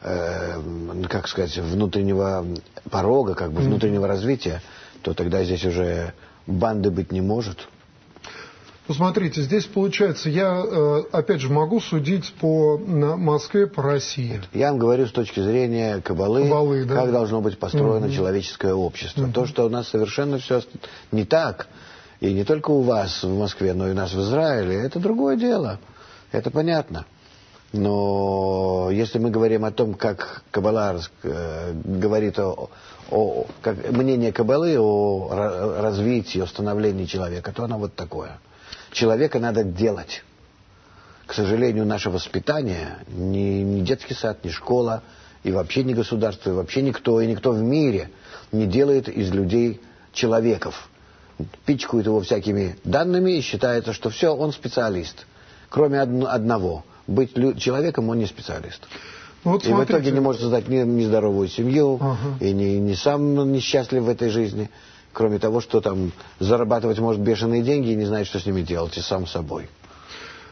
Speaker 2: как сказать, внутреннего порога, как бы внутреннего развития, то тогда здесь уже банды быть не может.
Speaker 1: Посмотрите, здесь получается, я опять же могу судить по Москве, по России.
Speaker 2: Я вам говорю с точки зрения каббалы, каббалы да? Как должно быть построено угу. человеческое общество. Угу. То, что у нас совершенно все не так, и не только у вас в Москве, но и у нас в Израиле, это другое дело. Это понятно. Но если мы говорим о том, как Каббала э, говорит о, о как, мнение Каббалы о развитии, о становлении человека, то оно вот такое. Человека надо делать. К сожалению, наше воспитание, ни, ни детский сад, ни школа, и вообще не государство, и вообще никто, и никто в мире не делает из людей человеков. Пичкают его всякими данными и считается, что все, он специалист. Кроме од- одного. Быть лю- человеком, он не специалист. Вот и смотрите. В итоге не может создать ни, ни здоровую семью, ага. и не, не сам несчастлив в этой жизни. Кроме того, что там зарабатывать может бешеные деньги и не знает, что с ними делать, и сам собой.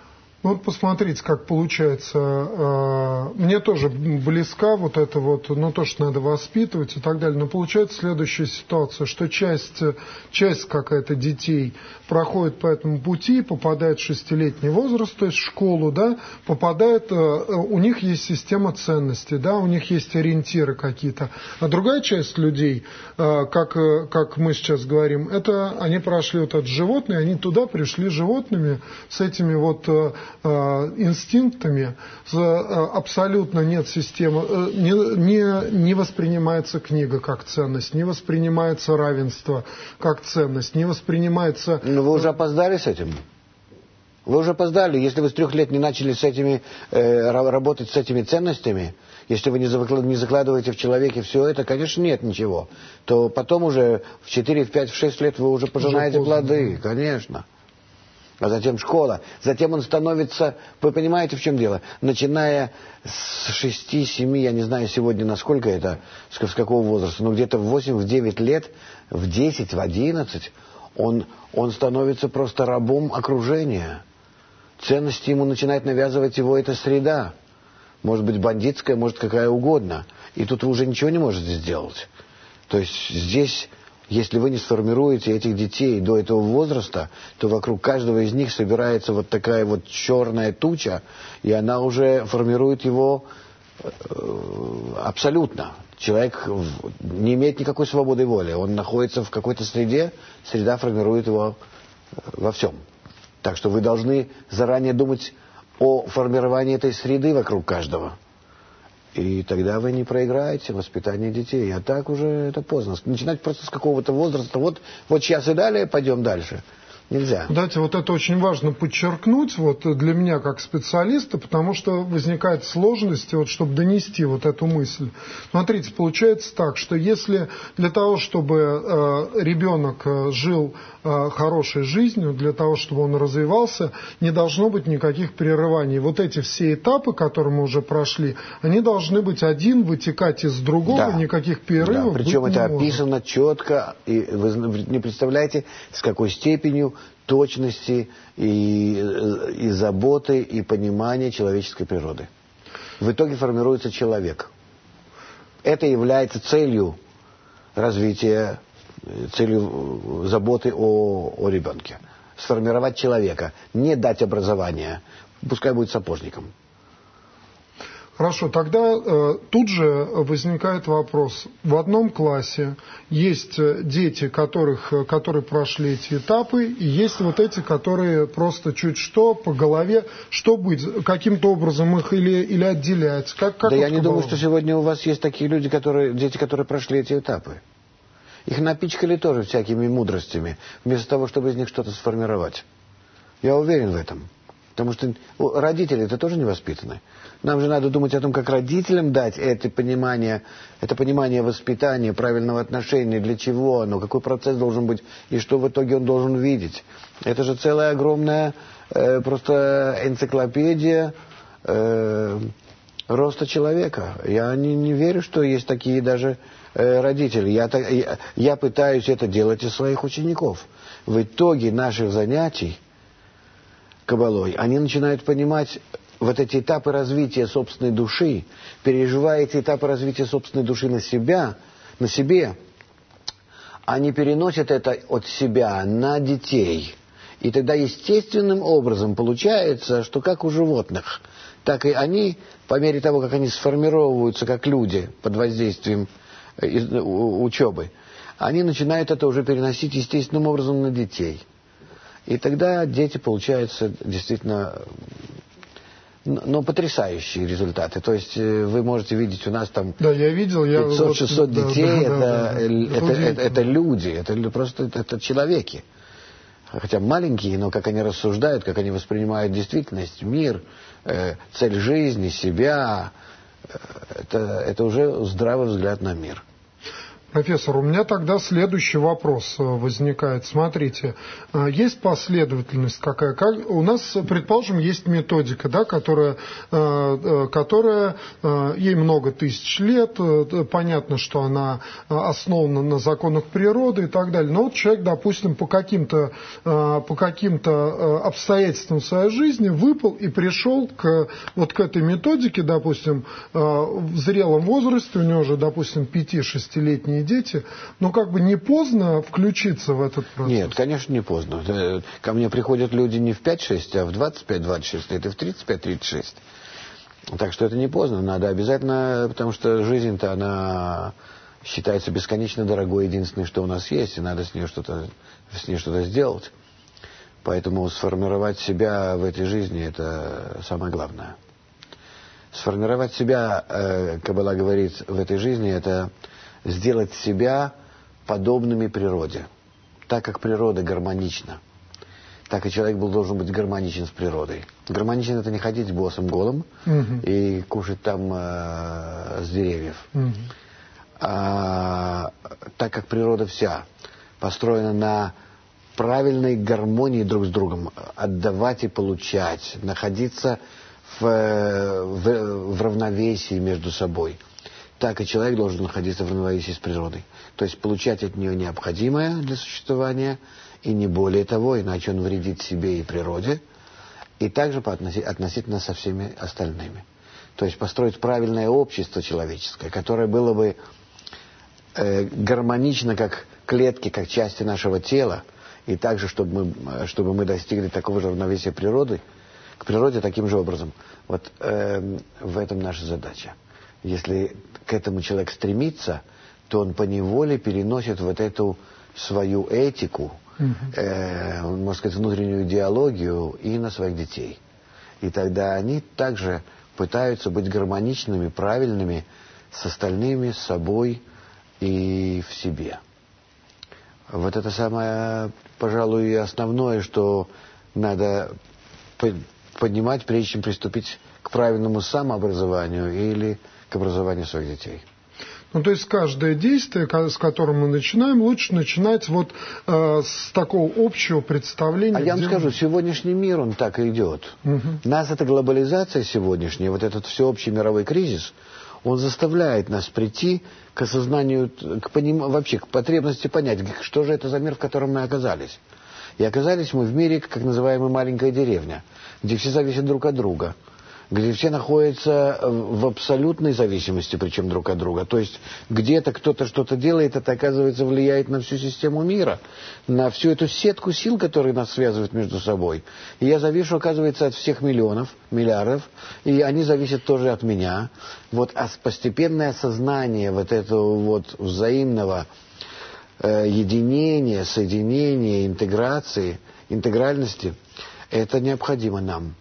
Speaker 1: Вот посмотрите, как получается, мне тоже близка вот это вот, ну то, что надо воспитывать и так далее, но получается следующая ситуация, что часть, часть какая-то детей проходит по этому пути, попадает в шестилетний возраст, то есть в школу, да, попадает, у них есть система ценностей, да, у них есть ориентиры какие-то, а другая часть людей, как, как мы сейчас говорим, это они прошли вот от животных, они туда пришли животными с этими вот инстинктами, абсолютно нет системы, не, не, не воспринимается книга как ценность, не воспринимается равенство как ценность, не воспринимается...
Speaker 2: Но вы уже опоздали с этим? Вы уже опоздали. Если вы с трех лет не начали с этими, э, работать с этими ценностями, если вы не закладываете в человеке все это, конечно, нет ничего, то потом уже в четыре, в пять, в шесть лет вы уже пожинаете уже плоды, конечно. А затем школа. Затем он становится... Вы понимаете, в чем дело? Начиная с шести, семи, я не знаю сегодня, насколько это, с какого возраста, но где-то в восемь, в девять лет, в десять, в одиннадцать, он, он становится просто рабом окружения. Ценности ему начинает навязывать его эта среда. Может быть, бандитская, может, какая угодно. И тут вы уже ничего не можете сделать. То есть здесь... Если вы не сформируете этих детей до этого возраста, то вокруг каждого из них собирается вот такая вот черная туча, и она уже формирует его абсолютно. Человек не имеет никакой свободы воли. Он находится в какой-то среде, среда формирует его во всем. Так что вы должны заранее думать о формировании этой среды вокруг каждого. И тогда вы не проиграете воспитание детей. А так уже это поздно. Начинать просто с какого-то возраста. Вот, вот сейчас и далее, пойдем дальше. Нельзя.
Speaker 1: Знаете, вот это очень важно подчеркнуть вот для меня как специалиста, потому что возникает сложность, вот, чтобы донести вот эту мысль. Смотрите, получается так, что если для того, чтобы э, ребенок жил э, хорошей жизнью, для того, чтобы он развивался, не должно быть никаких прерываний. Вот эти все этапы, которые мы уже прошли, они должны быть один вытекать из другого, да. Никаких перерывов.
Speaker 2: Да. Причем
Speaker 1: быть
Speaker 2: это
Speaker 1: не
Speaker 2: описано
Speaker 1: может.
Speaker 2: четко, и вы не представляете, с какой степенью точности и, и заботы, и понимания человеческой природы. В итоге формируется человек. Это является целью развития, целью заботы о, о ребенке. Сформировать человека, не дать образование, пускай будет сапожником.
Speaker 1: Хорошо, тогда э, тут же возникает вопрос. В одном классе есть дети, которых, которые прошли эти этапы, и есть вот эти, которые просто чуть что по голове. Что быть? Каким-то образом их или, или отделять? Как, как
Speaker 2: да
Speaker 1: вот
Speaker 2: я не
Speaker 1: было?
Speaker 2: думаю, что сегодня у вас есть такие люди, которые, дети, которые прошли эти этапы. Их напичкали тоже всякими мудростями, вместо того, чтобы из них что-то сформировать. Я уверен в этом. Потому что родители это тоже не воспитаны. Нам же надо думать о том, как родителям дать это понимание, это понимание воспитания, правильного отношения, для чего оно, какой процесс должен быть, и что в итоге он должен видеть. Это же целая огромная э, просто энциклопедия э, роста человека. Я не, не верю, что есть такие даже э, родители. Я, я, я пытаюсь это делать из своих учеников. В итоге наших занятий кабалой, они начинают понимать вот эти этапы развития собственной души, переживая эти этапы развития собственной души на себя, на себе, они переносят это от себя на детей. И тогда естественным образом получается, что как у животных, так и они, по мере того, как они сформировываются как люди под воздействием учебы, они начинают это уже переносить естественным образом на детей. И тогда дети получаются действительно, ну, потрясающие результаты. То есть вы можете видеть у нас там
Speaker 1: да, я видел, я
Speaker 2: пятьсот-шестьсот
Speaker 1: вот,
Speaker 2: детей,
Speaker 1: да,
Speaker 2: это,
Speaker 1: да, да,
Speaker 2: это, это, это, это люди, это просто это человеки. Хотя маленькие, но как они рассуждают, как они воспринимают действительность, мир, э, цель жизни, себя, э, это, это уже здравый взгляд на мир.
Speaker 1: Профессор, у меня тогда следующий вопрос возникает. Смотрите, есть последовательность какая? Как, у нас, предположим, есть методика, да, которая, которая, ей много тысяч лет, понятно, что она основана на законах природы и так далее. Но вот человек, допустим, по каким-то, по каким-то обстоятельствам своей жизни выпал и пришел к, вот к этой методике, допустим, в зрелом возрасте, у него уже, допустим, пяти-шестилетние дети, но как бы не поздно включиться в этот процесс?
Speaker 2: Нет, конечно, не поздно. Ко мне приходят люди не в пять-шесть, а в двадцать пять-двадцать шесть лет, и в тридцать пять-тридцать шесть. Так что это не поздно, надо обязательно, потому что жизнь-то, она считается бесконечно дорогой, единственное, что у нас есть, и надо с ней что-то, с ней что-то сделать. Поэтому сформировать себя в этой жизни – это самое главное. Сформировать себя, э, Каббала говорит, в этой жизни – это сделать себя подобными природе. Так как природа гармонична, так и человек был, должен быть гармоничен с природой. Гармоничен – это не ходить босым голым угу. и кушать там э, с деревьев. Угу. А, так как природа вся построена на правильной гармонии друг с другом, отдавать и получать, находиться в, в, в равновесии между собой. Так и человек должен находиться в равновесии с природой. То есть получать от нее необходимое для существования, и не более того, иначе он вредит себе и природе, и также относительно со всеми остальными. То есть построить правильное общество человеческое, которое было бы э, гармонично, как клетки, как части нашего тела, и также, чтобы мы, чтобы мы достигли такого же равновесия природы, к природе таким же образом. Вот э, в этом наша задача. Если к этому человек стремится, то он поневоле переносит вот эту свою этику, uh-huh. э, можно сказать, внутреннюю идеологию и на своих детей. И тогда они также пытаются быть гармоничными, правильными с остальными, с собой и в себе. Вот это самое, пожалуй, и основное, что надо поднимать, прежде чем приступить к правильному самообразованию или к образованию своих детей.
Speaker 1: Ну, то есть каждое действие, с которым мы начинаем, лучше начинать вот э, с такого общего представления.
Speaker 2: А я вам
Speaker 1: где...
Speaker 2: скажу, сегодняшний мир, он так и идет. Угу. Нас эта глобализация сегодняшняя, вот этот всеобщий мировой кризис, он заставляет нас прийти к осознанию, к поним... вообще к потребности понять, что же это за мир, в котором мы оказались. И оказались мы в мире, как называемая маленькая деревня, где все зависят друг от друга, где все находятся в абсолютной зависимости, причем друг от друга. То есть где-то кто-то что-то делает, это, оказывается, влияет на всю систему мира, на всю эту сетку сил, которые нас связывают между собой. И я завишу, оказывается, от всех миллионов, миллиардов, и они зависят тоже от меня. Вот а постепенное осознание вот этого вот взаимного э, единения, соединения, интеграции, интегральности, это необходимо нам.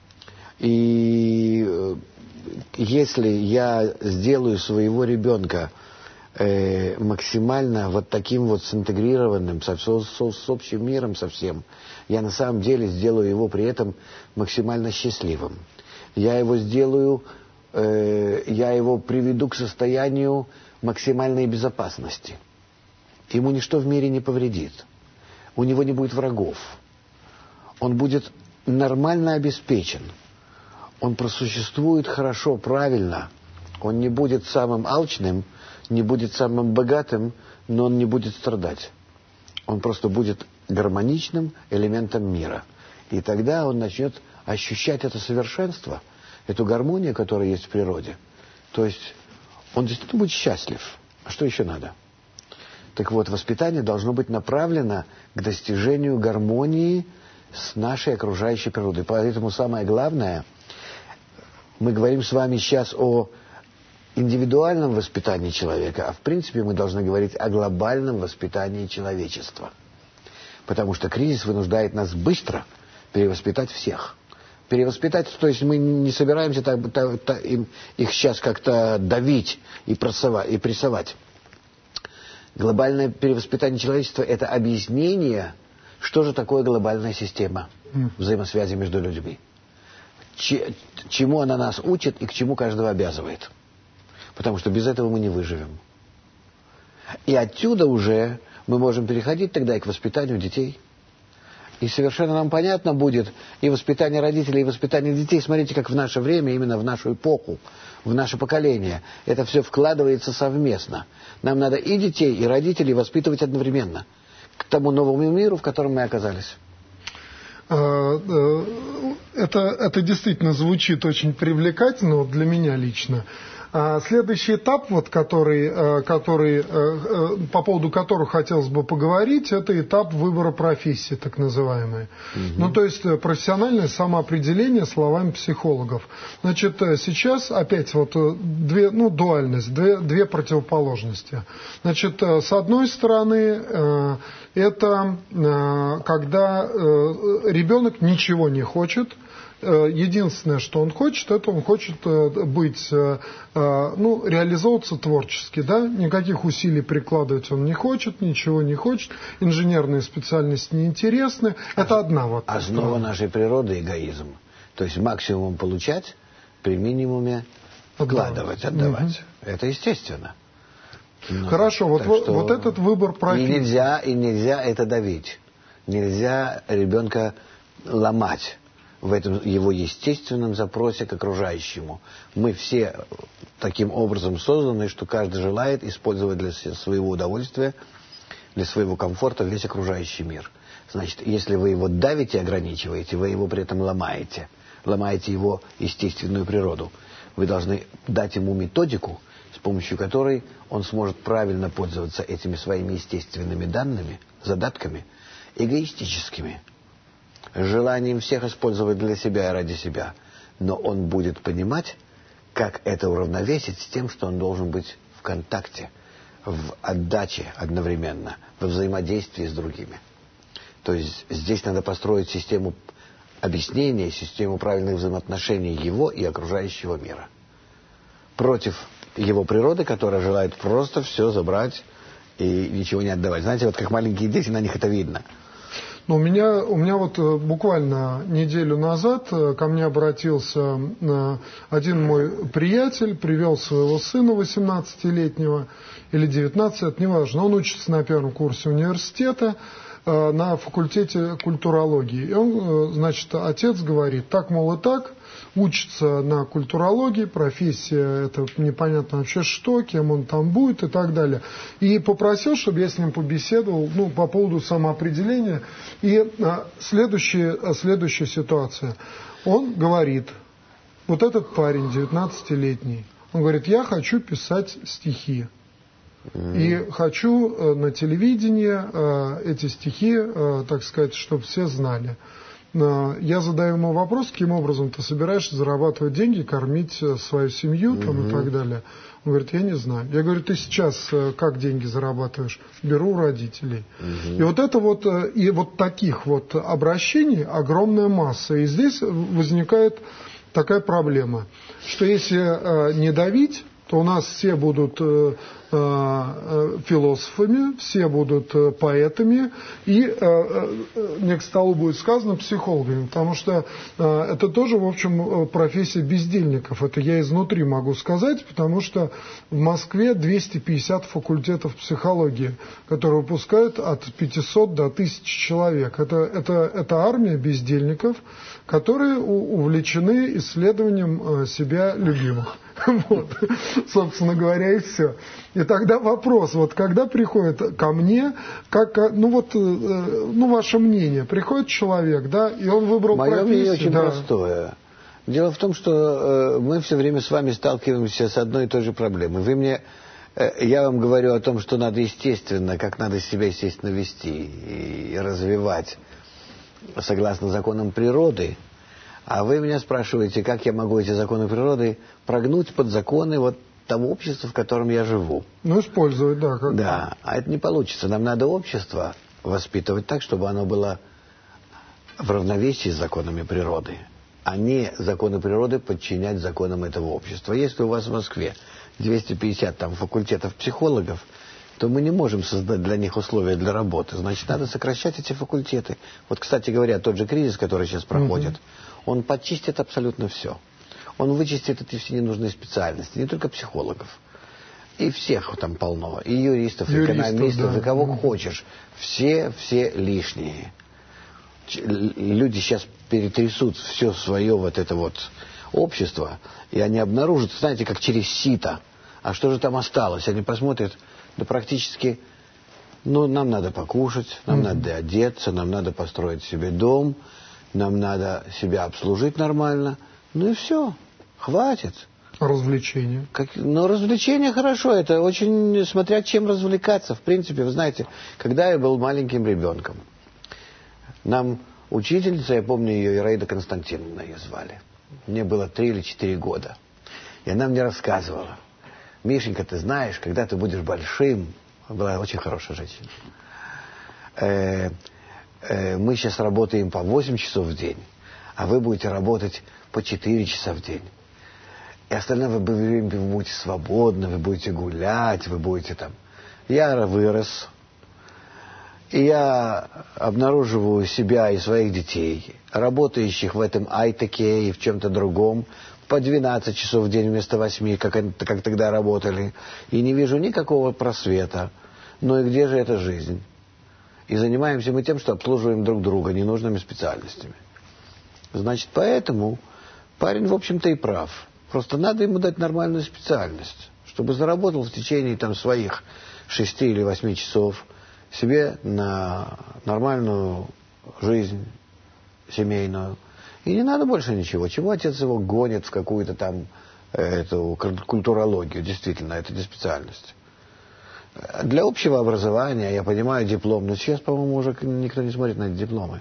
Speaker 2: И если я сделаю своего ребенка э, максимально вот таким вот синтегрированным, со, со, с общим миром совсем, я на самом деле сделаю его при этом максимально счастливым. Я его сделаю, э, я его приведу к состоянию максимальной безопасности. Ему ничто в мире не повредит. У него не будет врагов. Он будет нормально обеспечен. Он просуществует хорошо, правильно. Он не будет самым алчным, не будет самым богатым, но он не будет страдать. Он просто будет гармоничным элементом мира. И тогда он начнет ощущать это совершенство, эту гармонию, которая есть в природе. То есть он действительно будет счастлив. А что еще надо? Так вот, воспитание должно быть направлено к достижению гармонии с нашей окружающей природой. Поэтому самое главное... Мы говорим с вами сейчас о индивидуальном воспитании человека, а в принципе мы должны говорить о глобальном воспитании человечества. Потому что кризис вынуждает нас быстро перевоспитать всех. Перевоспитать, то есть мы не собираемся так, так, так, им, их сейчас как-то давить и прессовать, и прессовать. Глобальное перевоспитание человечества – это объяснение, что же такое глобальная система взаимосвязи между людьми. Чему она нас учит и к чему каждого обязывает. Потому что без этого мы не выживем. И отсюда уже мы можем переходить тогда и к воспитанию детей. И совершенно нам понятно будет и воспитание родителей, и воспитание детей. Смотрите, как в наше время, именно в нашу эпоху, в наше поколение, это все вкладывается совместно. Нам надо и детей, и родителей воспитывать одновременно к тому новому миру, в котором мы оказались.
Speaker 1: Это, это действительно звучит очень привлекательно, вот для меня лично. Следующий этап, вот, который, который, по поводу которого хотелось бы поговорить, это этап выбора профессии, так называемый. Угу. Ну, то есть профессиональное самоопределение словами психологов. Значит, сейчас опять вот две, ну, дуальность, две, две противоположности. Значит, с одной стороны, это когда ребенок ничего не хочет. Единственное, что он хочет, это он хочет быть, ну, реализовываться творчески, да, никаких усилий прикладывать он не хочет, ничего не хочет, инженерные специальности неинтересны, это одна вот.
Speaker 2: Основа нашей природы – эгоизм, то есть максимум получать, при минимуме вкладывать, отдавать, угу. Это естественно.
Speaker 1: Но, Хорошо, вот, вот этот выбор профессии.
Speaker 2: И нельзя, и нельзя это давить, нельзя ребенка ломать в этом его естественном запросе к окружающему. Мы все таким образом созданы, что каждый желает использовать для своего удовольствия, для своего комфорта весь окружающий мир. Значит, если вы его давите и ограничиваете, вы его при этом ломаете. Ломаете его естественную природу. Вы должны дать ему методику, с помощью которой он сможет правильно пользоваться этими своими естественными данными, задатками, эгоистическими, желанием всех использовать для себя и ради себя. Но он будет понимать, как это уравновесить с тем, что он должен быть в контакте, в отдаче одновременно, во взаимодействии с другими. То есть здесь надо построить систему объяснения, систему правильных взаимоотношений его и окружающего мира. Против его природы, которая желает просто все забрать и ничего не отдавать. Знаете, вот как маленькие дети, на них это видно.
Speaker 1: Но у меня, у меня вот буквально неделю назад ко мне обратился один мой приятель, привел своего сына восемнадцатилетнего или девятнадцатилетнего, неважно, он учится на первом курсе университета на факультете культурологии. И он, значит, отец говорит, так, мол, и так, учится на культурологии, профессия, это непонятно вообще что, кем он там будет и так далее. И попросил, чтобы я с ним побеседовал, ну, по поводу самоопределения. И а, следующая, следующая ситуация. Он говорит, вот этот парень, девятнадцатилетний, он говорит, я хочу писать стихи. И хочу на телевидении эти стихи, так сказать, чтобы все знали. Я задаю ему вопрос, каким образом ты собираешься зарабатывать деньги, кормить свою семью там, угу. и так далее. Он говорит, я не знаю. Я говорю, ты сейчас как деньги зарабатываешь? Беру у родителей. Угу. И вот это вот, и вот таких вот обращений огромная масса. И здесь возникает такая проблема, что если не давить, то у нас все будут э, э, философами, все будут э, поэтами, и э, э, не к столу будет сказано психологами, потому что э, это тоже, в общем, профессия бездельников. Это я изнутри могу сказать, потому что в Москве двести пятьдесят факультетов психологии, которые выпускают от пятисот до тысячи человек. Это, это, это армия бездельников, которые увлечены исследованием себя любимых. Вот, собственно говоря, и все. И тогда вопрос, вот когда приходит ко мне, как, ну вот, ну ваше мнение, приходит человек, да, и он выбрал
Speaker 2: Мое
Speaker 1: профессию.
Speaker 2: Мое мнение очень
Speaker 1: да.
Speaker 2: простое. Дело в том, что э, мы все время с вами сталкиваемся с одной и той же проблемой. Вы мне, э, я вам говорю о том, что надо естественно, как надо себя естественно вести и развивать согласно законам природы. А вы меня спрашиваете, как я могу эти законы природы прогнуть под законы вот того общества, в котором я живу.
Speaker 1: Ну, использовать, да. Как
Speaker 2: да, а это не получится. Нам надо общество воспитывать так, чтобы оно было в равновесии с законами природы, а не законы природы подчинять законам этого общества. Если у вас в Москве двести пятьдесят там, факультетов психологов, то мы не можем создать для них условия для работы. Значит, надо сокращать эти факультеты. Вот, кстати говоря, тот же кризис, который сейчас проходит, угу. он почистит абсолютно все. Он вычистит эти все ненужные специальности, не только психологов. И всех там полно, и юристов, и
Speaker 1: Юристов,
Speaker 2: экономистов,
Speaker 1: да.
Speaker 2: и кого хочешь. Все, все лишние. Люди сейчас перетрясут все свое вот это вот общество, и они обнаружат, знаете, как через сито. А что же там осталось? Они посмотрят, да практически, ну, нам надо покушать, нам mm-hmm. надо одеться, нам надо построить себе дом, нам надо себя обслужить нормально. Ну и все, хватит.
Speaker 1: Развлечения.
Speaker 2: Как, ну, развлечения хорошо, это очень, смотря чем развлекаться. В принципе, вы знаете, когда я был маленьким ребенком, нам учительница, я помню ее, Ираида Константиновна ее звали. Мне было три или четыре года. И она мне рассказывала: Мишенька, ты знаешь, когда ты будешь большим, была очень хорошая женщина, э, э, мы сейчас работаем по восемь часов в день, а вы будете работать по четыре часа в день. И остальное вы будете свободны, вы будете гулять, вы будете там... Я вырос, и я обнаруживаю себя и своих детей, работающих в этом айтеке и в чем-то другом, по двенадцать часов в день вместо восьми, как, как тогда работали, и не вижу никакого просвета. Ну и где же эта жизнь? И занимаемся мы тем, что обслуживаем друг друга ненужными специальностями. Значит, поэтому парень, в общем-то, и прав. Просто надо ему дать нормальную специальность, чтобы заработал в течение там своих шести или восьми часов себе на нормальную жизнь семейную. И не надо больше ничего. Чего отец его гонит в какую-то там эту культурологию? Действительно, это не специальность. Для общего образования, я понимаю, диплом. Но сейчас, по-моему, уже никто не смотрит на эти дипломы.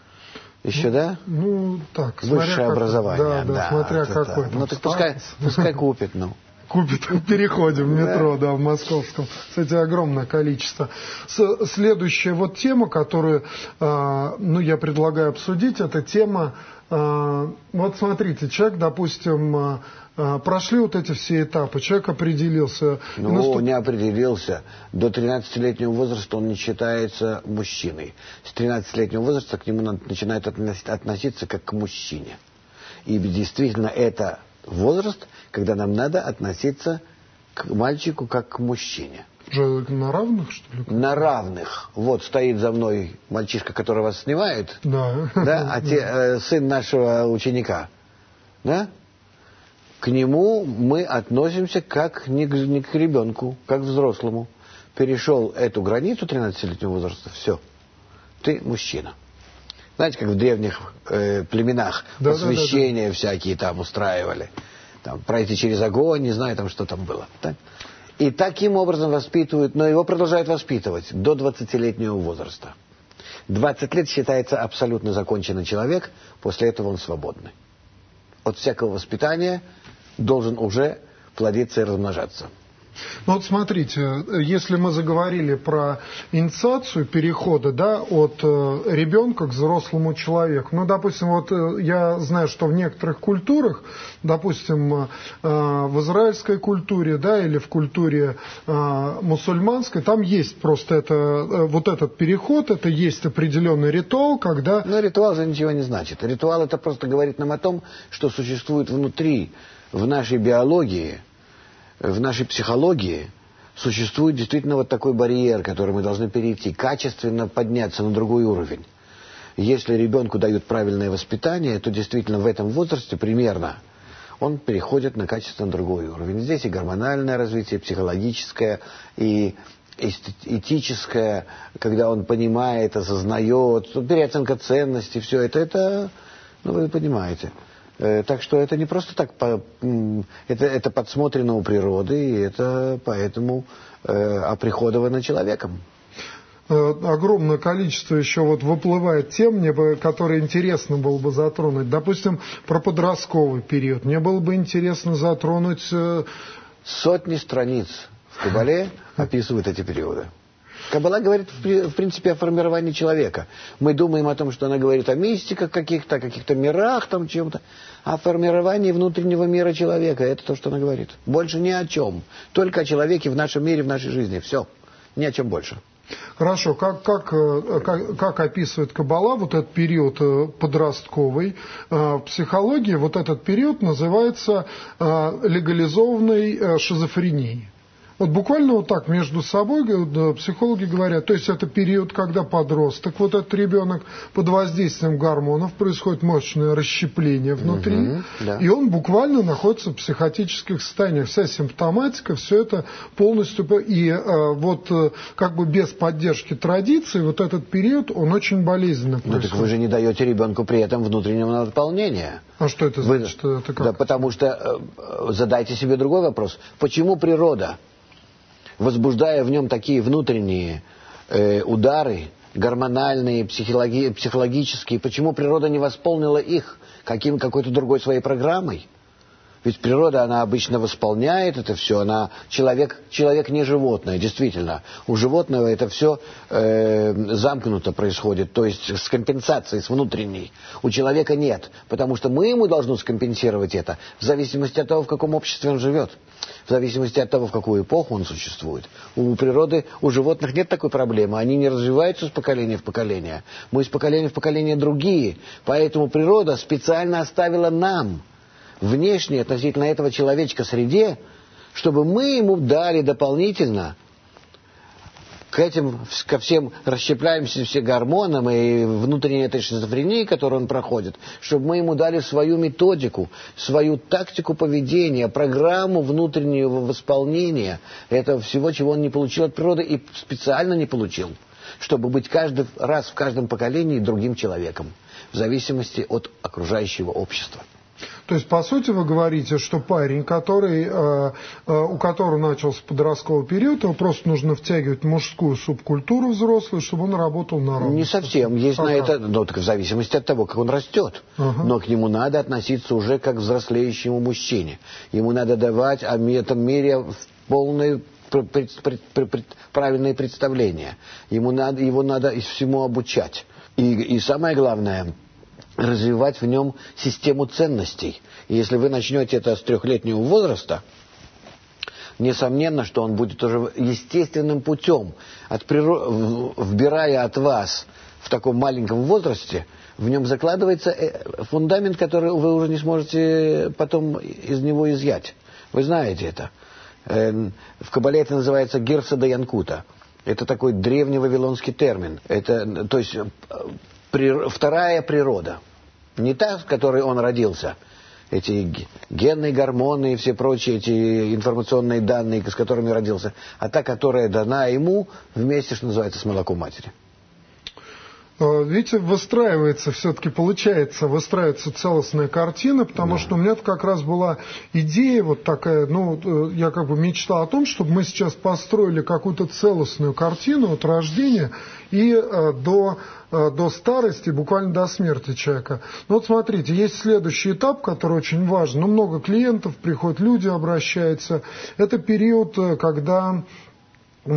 Speaker 2: Еще,
Speaker 1: ну,
Speaker 2: да?
Speaker 1: Ну, так.
Speaker 2: Высшее образование.
Speaker 1: Да, да,
Speaker 2: да,
Speaker 1: смотря
Speaker 2: это,
Speaker 1: какой. Там,
Speaker 2: ну, так пускай, пускай купит, ну.
Speaker 1: Купит, переходим в метро, да, в московском. Кстати, огромное количество. С, следующая вот тема, которую, э, ну, я предлагаю обсудить, это тема, э, вот смотрите, человек, допустим, э, прошли вот эти все этапы, человек определился.
Speaker 2: Ну, наступ... не определился. До тринадцатилетнего возраста он не считается мужчиной. С тринадцатилетнего возраста к нему начинает относиться как к мужчине. И действительно, это возраст, когда нам надо относиться к мальчику как к мужчине.
Speaker 1: Уже на равных, что ли?
Speaker 2: На равных. Вот стоит за мной мальчишка, который вас снимает.
Speaker 1: Да.
Speaker 2: Да? А те, э, сын нашего ученика. Да? К нему мы относимся как не к, не к ребенку, как к взрослому. Перешел эту границу тринадцатилетнего возраста, все. Ты мужчина. Знаете, как в древних э, племенах да, посвящения да, да, да. всякие там устраивали. Там, пройти через огонь, не знаю, там что там было. Так? И таким образом воспитывают, но его продолжают воспитывать до двадцатилетнего возраста. двадцать лет считается абсолютно законченный человек, после этого он свободный. От всякого воспитания должен уже плодиться и размножаться.
Speaker 1: Ну вот смотрите, если мы заговорили про инициацию перехода, да, от э, ребенка к взрослому человеку, ну, допустим, вот э, я знаю, что в некоторых культурах, допустим, э, в израильской культуре, да, или в культуре э, мусульманской, там есть просто это, э, вот этот переход, это есть определенный ритуал, когда...
Speaker 2: Но ритуал же ничего не значит. Ритуал это просто говорит нам о том, что существует внутри, в нашей биологии, в нашей психологии существует действительно вот такой барьер, который мы должны перейти, качественно подняться на другой уровень. Если ребенку дают правильное воспитание, то действительно в этом возрасте примерно он переходит на качественно другой уровень. Здесь и гормональное развитие, психологическое, и этическое, когда он понимает, осознает, переоценка ценностей, все это, это, ну вы понимаете. Так что это не просто так, это, это подсмотрено у природы, и это поэтому э, оприходовано человеком.
Speaker 1: Огромное количество еще вот выплывает тем, мне бы, которые интересно было бы затронуть. Допустим, про подростковый период. Мне было бы интересно затронуть...
Speaker 2: Сотни страниц в Кабале описывают эти периоды. Каббала говорит, в принципе, о формировании человека. Мы думаем о том, что она говорит о мистиках каких-то, о каких-то мирах, там чем-то. О формировании внутреннего мира человека. Это то, что она говорит. Больше ни о чем. Только о человеке в нашем мире, в нашей жизни. Все. Ни о чем больше.
Speaker 1: Хорошо. Как, как, как, как описывает Каббала вот этот период подростковый? В психологии вот этот период называется легализованной шизофренией. Вот буквально вот так между собой психологи говорят, то есть это период, когда подросток, вот этот ребенок под воздействием гормонов, происходит мощное расщепление внутри, mm-hmm, да. И он буквально находится в психотических состояниях. Вся симптоматика, все это полностью, и э, вот э, как бы без поддержки традиции, вот этот период, он очень болезненно происходит.
Speaker 2: Ну так вы же не даете ребенку при этом внутреннего наполнения.
Speaker 1: А что это
Speaker 2: вы,
Speaker 1: значит? Это как?
Speaker 2: Да, потому что, э, задайте себе другой вопрос, почему природа, возбуждая в нем такие внутренние э, удары, гормональные, психологи, психологические, почему природа не восполнила их каким, какой-то другой своей программой? Ведь природа, она обычно восполняет это все, она, человек, человек не животное, действительно. У животного это все э, замкнуто происходит, то есть с компенсацией, с внутренней. У человека нет, потому что мы ему должны скомпенсировать это в зависимости от того, в каком обществе он живет, в зависимости от того, в какую эпоху он существует. У природы, у животных нет такой проблемы, они не развиваются с поколения в поколение. Мы из поколения в поколение другие, поэтому природа специально оставила нам внешне относительно этого человечка среде, чтобы мы ему дали дополнительно к этим, ко всем расщепляемся все гормонам и внутренней этой шизофрении, которую он проходит, чтобы мы ему дали свою методику, свою тактику поведения, программу внутреннего восполнения этого всего, чего он не получил от природы и специально не получил, чтобы быть каждый раз в каждом поколении другим человеком, в зависимости от окружающего общества.
Speaker 1: То есть, по сути, вы говорите, что парень, который, э, э, у которого начался подростковый период, его просто нужно втягивать в мужскую субкультуру взрослую, чтобы он работал на равных.
Speaker 2: Не совсем. Есть ага. на это, ну, так в зависимости от того, как он растет. Ага. Но к нему надо относиться уже как к взрослеющему мужчине. Ему надо давать о этом мире полное пред, пред, пред, пред, правильное представление. Ему надо, его надо всему обучать. И, и самое главное – развивать в нем систему ценностей. И если вы начнете это с трехлетнего возраста, несомненно, что он будет уже естественным путем, от природ... вбирая от вас в таком маленьком возрасте, в нем закладывается фундамент, который вы уже не сможете потом из него изъять. Вы знаете это. В Кабале это называется гирса да янкута. Это такой древний вавилонский термин. Это, то есть, при... вторая природа. Не та, с которой он родился, эти генные гормоны и все прочие эти информационные данные, с которыми родился, а та, которая дана ему вместе, что называется, с молоком матери.
Speaker 1: Видите, выстраивается, все-таки получается, выстраивается целостная картина, потому да. что у меня как раз была идея вот такая, ну, я как бы мечтал о том, чтобы мы сейчас построили какую-то целостную картину от рождения и э, до, э, до старости, буквально до смерти человека. Ну вот смотрите, есть следующий этап, который очень важен. Ну, много клиентов приходят, люди обращаются. Это период, когда э,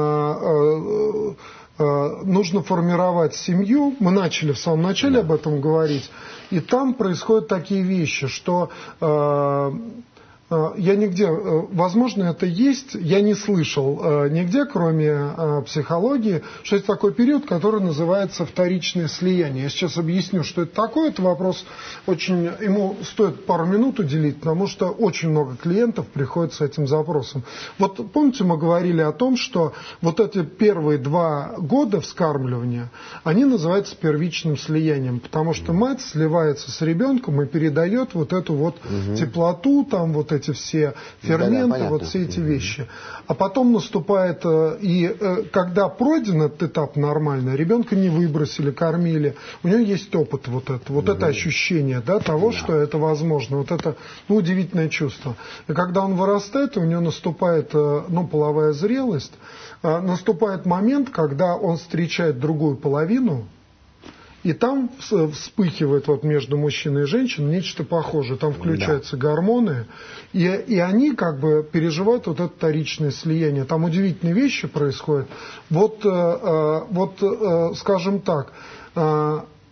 Speaker 1: э, нужно формировать семью. Мы начали в самом начале да. об этом говорить. И там происходят такие вещи, что э, э, я нигде, э, возможно, это есть, я не слышал э, нигде, кроме э, психологии, что есть такой период, который называется вторичное слияние. Я сейчас объясню, что это такое. Это вопрос очень, ему стоит пару минут уделить, потому что очень много клиентов приходят с этим запросом. Вот помните, мы говорили о том, что вот эти первые два года вскармливания, они называются первичным слиянием, потому что мать сливается с ребенком и передает вот эту вот угу. теплоту, там вот эти все ферменты, да, да, вот все эти угу. вещи. А потом наступает, и когда пройден этот этап нормально, ребенка не выбросили, кормили, у него есть опыт вот это, вот угу. это ощущение, да, того, да. что это возможно, вот это, ну, удивительное чувство. И когда он вырастает, у него наступает, ну, половая зрелость, наступает момент, когда он встречает другую половину, и там вспыхивает вот между мужчиной и женщиной нечто похожее. Там включаются да. гормоны, и, и они как бы переживают вот это вторичное слияние. Там удивительные вещи происходят. Вот, э, вот э, скажем так, э,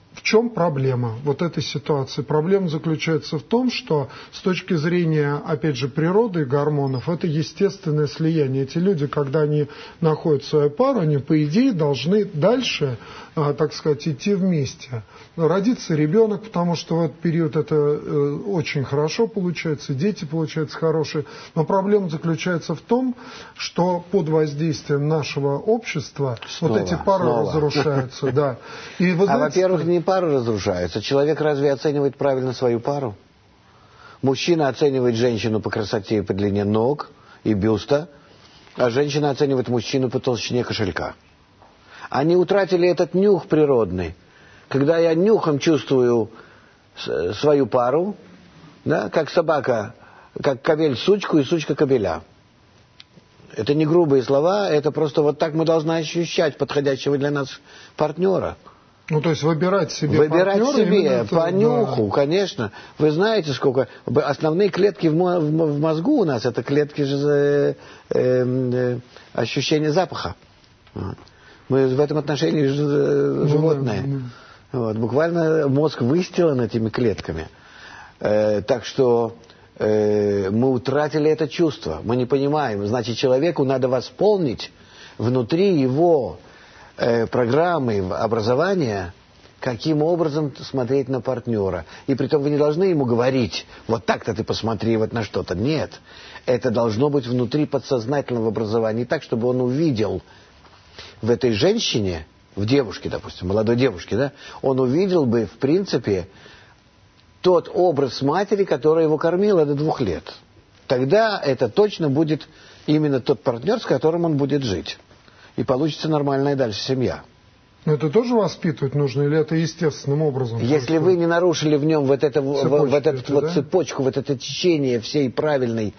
Speaker 1: В чем проблема вот этой ситуации? Проблема заключается в том, что с точки зрения, опять же, природы и гормонов, это естественное слияние. Эти люди, когда они находят свою пару, они, по идее, должны дальше, так сказать, идти вместе. Родится ребенок, потому что в этот период это очень хорошо получается, дети получаются хорошие. Но проблема заключается в том, что под воздействием нашего общества снова, вот эти пары снова. разрушаются. Да. И, вы знаете,
Speaker 2: а, во-первых, не пары разрушаются. Человек разве оценивает правильно свою пару? Мужчина оценивает женщину по красоте и по длине ног и бюста, а женщина оценивает мужчину по толщине кошелька. Они утратили этот нюх природный. Когда я нюхом чувствую свою пару, да, как собака, как кобель сучку и сучка кобеля. Это не грубые слова, это просто вот так мы должны ощущать подходящего для нас партнера.
Speaker 1: Ну, то есть выбирать себе
Speaker 2: Выбирать
Speaker 1: партнера,
Speaker 2: себе,
Speaker 1: это,
Speaker 2: по нюху,
Speaker 1: да.
Speaker 2: Конечно. Вы знаете, сколько... Основные клетки в мозгу у нас, это клетки же э, э, ощущения запаха. Мы в этом отношении животные. Ну, да, да. Вот, буквально мозг выстилан этими клетками. Э, так что э, мы утратили это чувство. Мы не понимаем. Значит, человеку надо восполнить внутри его э, программы образования, каким образом смотреть на партнера. И притом вы не должны ему говорить, вот так-то ты посмотри вот на что-то. Нет. Это должно быть внутри подсознательного образования. Так, чтобы он увидел в этой женщине, в девушке, допустим, молодой девушке, да, он увидел бы, в принципе, тот образ матери, которая его кормила до двух лет. Тогда это точно будет именно тот партнер, с которым он будет жить. И получится нормальная дальше семья.
Speaker 1: Но это тоже воспитывать нужно, или это естественным образом?
Speaker 2: Если вы не нарушили в нем вот, это,
Speaker 1: цепочку,
Speaker 2: вот эту
Speaker 1: это,
Speaker 2: вот
Speaker 1: да?
Speaker 2: цепочку, вот это течение всей правильной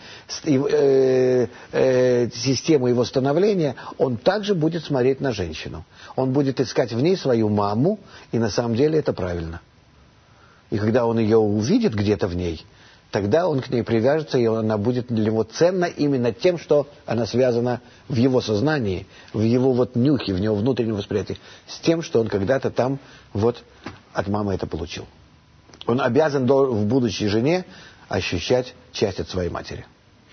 Speaker 2: э, э, системы его становления, он также будет смотреть на женщину. Он будет искать в ней свою маму, и на самом деле это правильно. И когда он ее увидит где-то в ней, тогда он к ней привяжется, и она будет для него ценна именно тем, что она связана в его сознании, в его вот нюхе, в его внутреннем восприятии, с тем, что он когда-то там вот от мамы это получил. Он обязан в будущей жене ощущать часть от своей матери.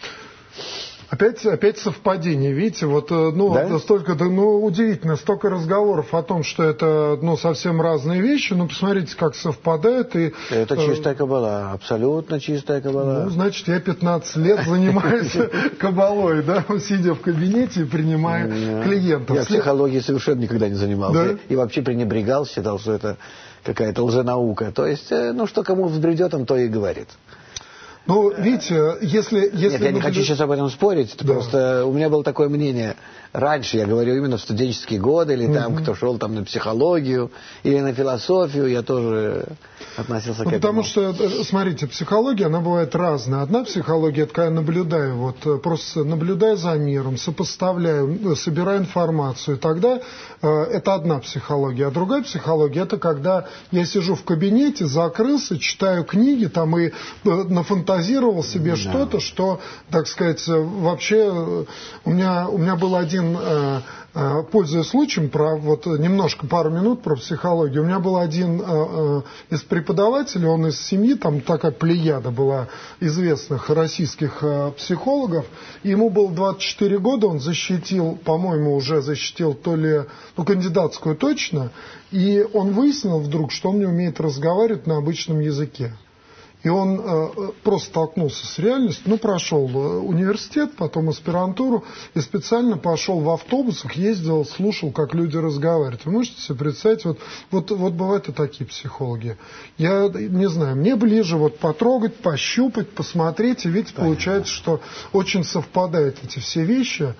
Speaker 1: Опять, опять совпадение, видите, вот, ну, да? столько, ну, удивительно, столько разговоров о том, что это, ну, совсем разные вещи, ну, посмотрите, как совпадает. И,
Speaker 2: это чистая каббала, абсолютно чистая каббала.
Speaker 1: Ну, значит, я пятнадцать лет занимаюсь каббалой, да, сидя в кабинете и принимая клиентов.
Speaker 2: Я психологией совершенно никогда не занимался, и вообще пренебрегал, считал, что это какая-то лженаука. То есть, ну, что кому взбредет, он то и говорит.
Speaker 1: Ну, видите, если... если
Speaker 2: Нет, я не хочу сейчас об этом спорить,
Speaker 1: да.
Speaker 2: Просто у меня было такое мнение. Раньше, я говорю, именно в студенческие годы, или там, угу. кто шел там на психологию, или на философию, я тоже относился
Speaker 1: ну,
Speaker 2: к этому.
Speaker 1: Потому что, смотрите, психология, она бывает разная. Одна психология, это когда я наблюдаю, вот, просто наблюдаю за миром, сопоставляю, собираю информацию, тогда э, это одна психология. А другая психология, это когда я сижу в кабинете, закрылся, читаю книги, там, и э, нафантазировал себе да. что-то, что, так сказать, вообще у меня, у меня был один, пользуясь случаем, про вот немножко, пару минут про психологию, у меня был один из преподавателей, он из семьи, там такая плеяда была известных российских психологов, и ему было двадцать четыре года, он защитил, по-моему, уже защитил то ли, ну, кандидатскую точно, и он выяснил вдруг, что он не умеет разговаривать на обычном языке. И он э, просто столкнулся с реальностью, ну, прошел университет, потом аспирантуру, и специально пошел в автобусах, ездил, слушал, как люди разговаривают. Вы можете себе представить, вот, вот, вот бывают и такие психологи. Я не знаю, мне ближе вот потрогать, пощупать, посмотреть, и видите, получается, что очень совпадают эти все вещи.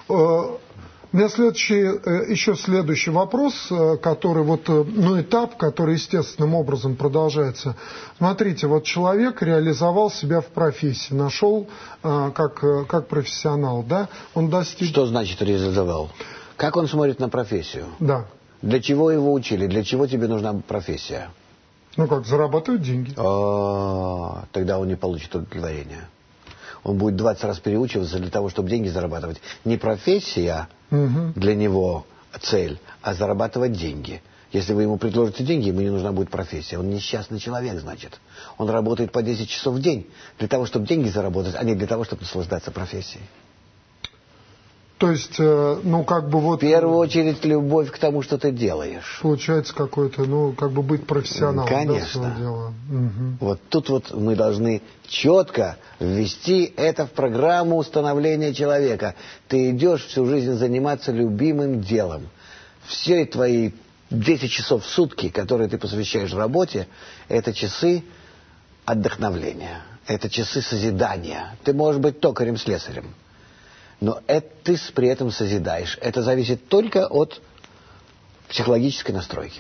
Speaker 1: У меня следующий, еще следующий вопрос, который вот, ну, этап, который естественным образом продолжается. Смотрите, вот человек реализовал себя в профессии, нашел как, как профессионал, да? Он достиг...
Speaker 2: Что значит реализовал? Как он смотрит на профессию?
Speaker 1: Да.
Speaker 2: Для чего его учили? Для чего тебе нужна профессия?
Speaker 1: Ну как, зарабатывать деньги.
Speaker 2: О, тогда он не получит удовлетворения. Он будет двадцать раз переучиваться для того, чтобы деньги зарабатывать. Не профессия угу. для него цель, а зарабатывать деньги. Если вы ему предложите деньги, ему не нужна будет профессия. Он несчастный человек, значит. Он работает по десять часов в день для того, чтобы деньги заработать, а не для того, чтобы наслаждаться профессией.
Speaker 1: То есть, ну, как бы вот...
Speaker 2: В первую очередь, любовь к тому, что ты делаешь.
Speaker 1: Получается какой-то, ну, как бы быть профессионалом.
Speaker 2: Конечно.
Speaker 1: Да, дела. Угу.
Speaker 2: Вот тут вот мы должны четко ввести это в программу становления человека. Ты идешь всю жизнь заниматься любимым делом. Все твои десять часов в сутки, которые ты посвящаешь работе, это часы отдохновления. Это часы созидания. Ты можешь быть токарем-слесарем. Но это ты при этом созидаешь. Это зависит только от психологической настройки.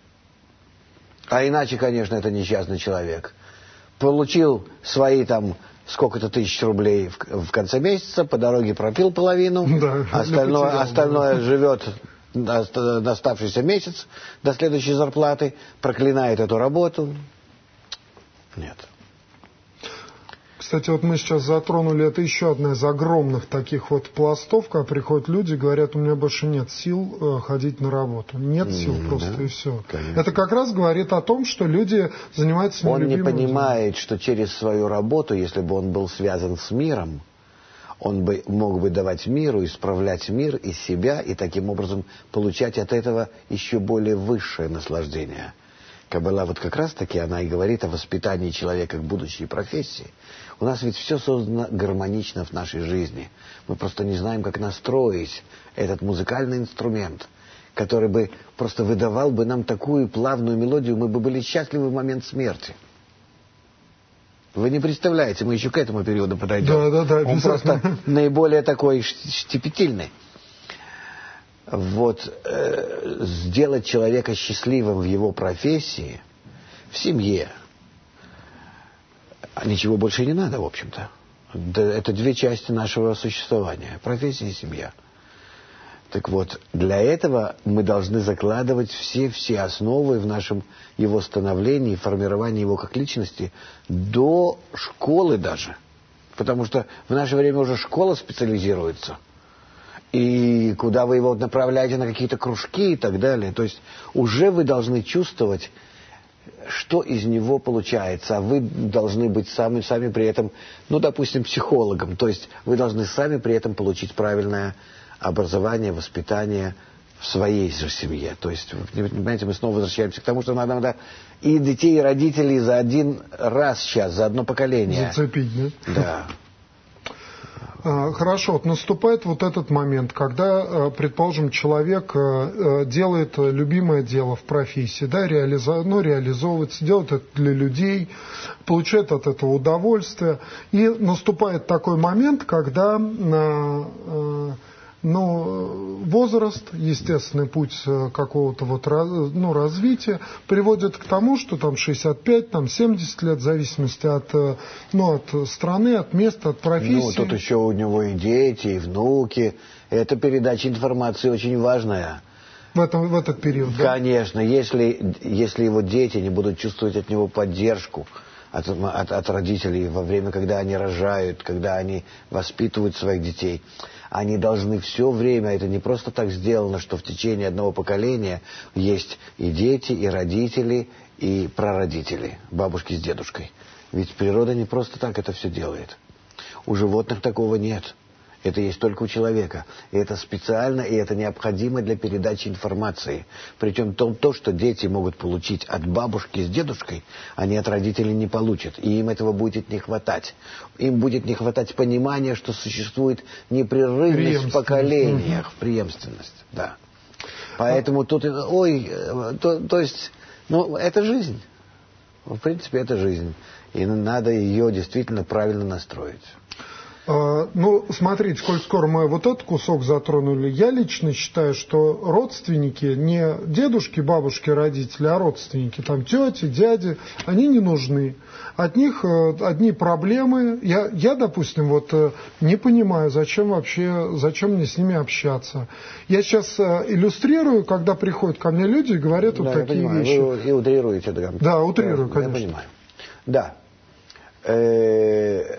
Speaker 2: А иначе, конечно, это несчастный человек. Получил свои там сколько-то тысяч рублей в, в конце месяца, по дороге пропил половину, да, остальное, потерял, остальное да. живет на, на оставшийся месяц до следующей зарплаты, проклинает эту работу. Нет.
Speaker 1: Кстати, вот мы сейчас затронули, это еще одна из огромных таких вот пластов, когда приходят люди, говорят, у меня больше нет сил э, ходить на работу. Нет сил mm, просто, да, и все. Конечно. Это как раз говорит о том, что люди занимаются
Speaker 2: нелюбимым делом. Он не понимает,
Speaker 1: делом.
Speaker 2: что через свою работу, если бы он был связан с миром, он бы мог бы давать миру, исправлять мир из себя и таким образом получать от этого еще более высшее наслаждение. Каббала вот как раз-таки, она и говорит о воспитании человека к будущей профессии. У нас ведь все создано гармонично в нашей жизни. Мы просто не знаем, как настроить этот музыкальный инструмент, который бы просто выдавал бы нам такую плавную мелодию, мы бы были счастливы в момент смерти. Вы не представляете, мы еще к этому периоду подойдем.
Speaker 1: Да, да, да,
Speaker 2: Он просто наиболее такой щепетильный. Вот э, сделать человека счастливым в его профессии, в семье, ничего больше не надо, в общем-то. Это две части нашего существования. Профессия и семья. Так вот, для этого мы должны закладывать все-все основы в нашем его становлении, формировании его как личности до школы даже. Потому что в наше время уже школа специализируется. И куда вы его направляете, на какие-то кружки и так далее. То есть уже вы должны чувствовать, что из него получается, а вы должны быть сами, сами при этом, ну, допустим, психологом. То есть вы должны сами при этом получить правильное образование, воспитание в своей же семье. То есть, понимаете, мы снова возвращаемся к тому, что надо, надо и детей, и родителей за один раз сейчас, за одно поколение.
Speaker 1: Зацепить, да?
Speaker 2: Да.
Speaker 1: Хорошо, вот наступает вот этот момент, когда, предположим, человек делает любимое дело в профессии, да, реализо... ну, реализовывается, делает это для людей, получает от этого удовольствие. И наступает такой момент, когда ну, возраст, естественный путь какого-то вот, ну, развития приводит к тому, что там шестьдесят пять, там семьдесят лет, в зависимости от, ну, от страны, от места, от профессии.
Speaker 2: Ну, тут еще у него и дети, и внуки. Эта передача информации очень важная.
Speaker 1: В, этом, в этот период, да?
Speaker 2: Конечно. Если, если его дети не будут чувствовать от него поддержку, от, от, от родителей во время, когда они рожают, когда они воспитывают своих детей, они должны все время, это не просто так сделано, что в течение одного поколения есть и дети, и родители, и прародители, бабушки с дедушкой. Ведь природа не просто так это все делает. У животных такого нет. Это есть только у человека. И это специально, и это необходимо для передачи информации. Причем то, то, что дети могут получить от бабушки с дедушкой, они от родителей не получат. И им этого будет не хватать. Им будет не хватать понимания, что существует непрерывность в поколениях, преемственность. Да. Поэтому тут, ой, то, то есть, ну, это жизнь. В принципе, это жизнь. И надо ее действительно правильно настроить.
Speaker 1: Ну, смотрите, сколь скоро мы вот этот кусок затронули, я лично считаю, что родственники, не дедушки, бабушки, родители, а родственники, там тети, дяди, они не нужны. От них одни проблемы. Я, я, допустим, вот не понимаю, зачем вообще, зачем мне с ними общаться. Я сейчас иллюстрирую, когда приходят ко мне люди и говорят вот
Speaker 2: да,
Speaker 1: такие
Speaker 2: я понимаю.
Speaker 1: вещи.
Speaker 2: Вы и утрируете. Да,
Speaker 1: да утрирую,
Speaker 2: я,
Speaker 1: конечно.
Speaker 2: Я понимаю. Да.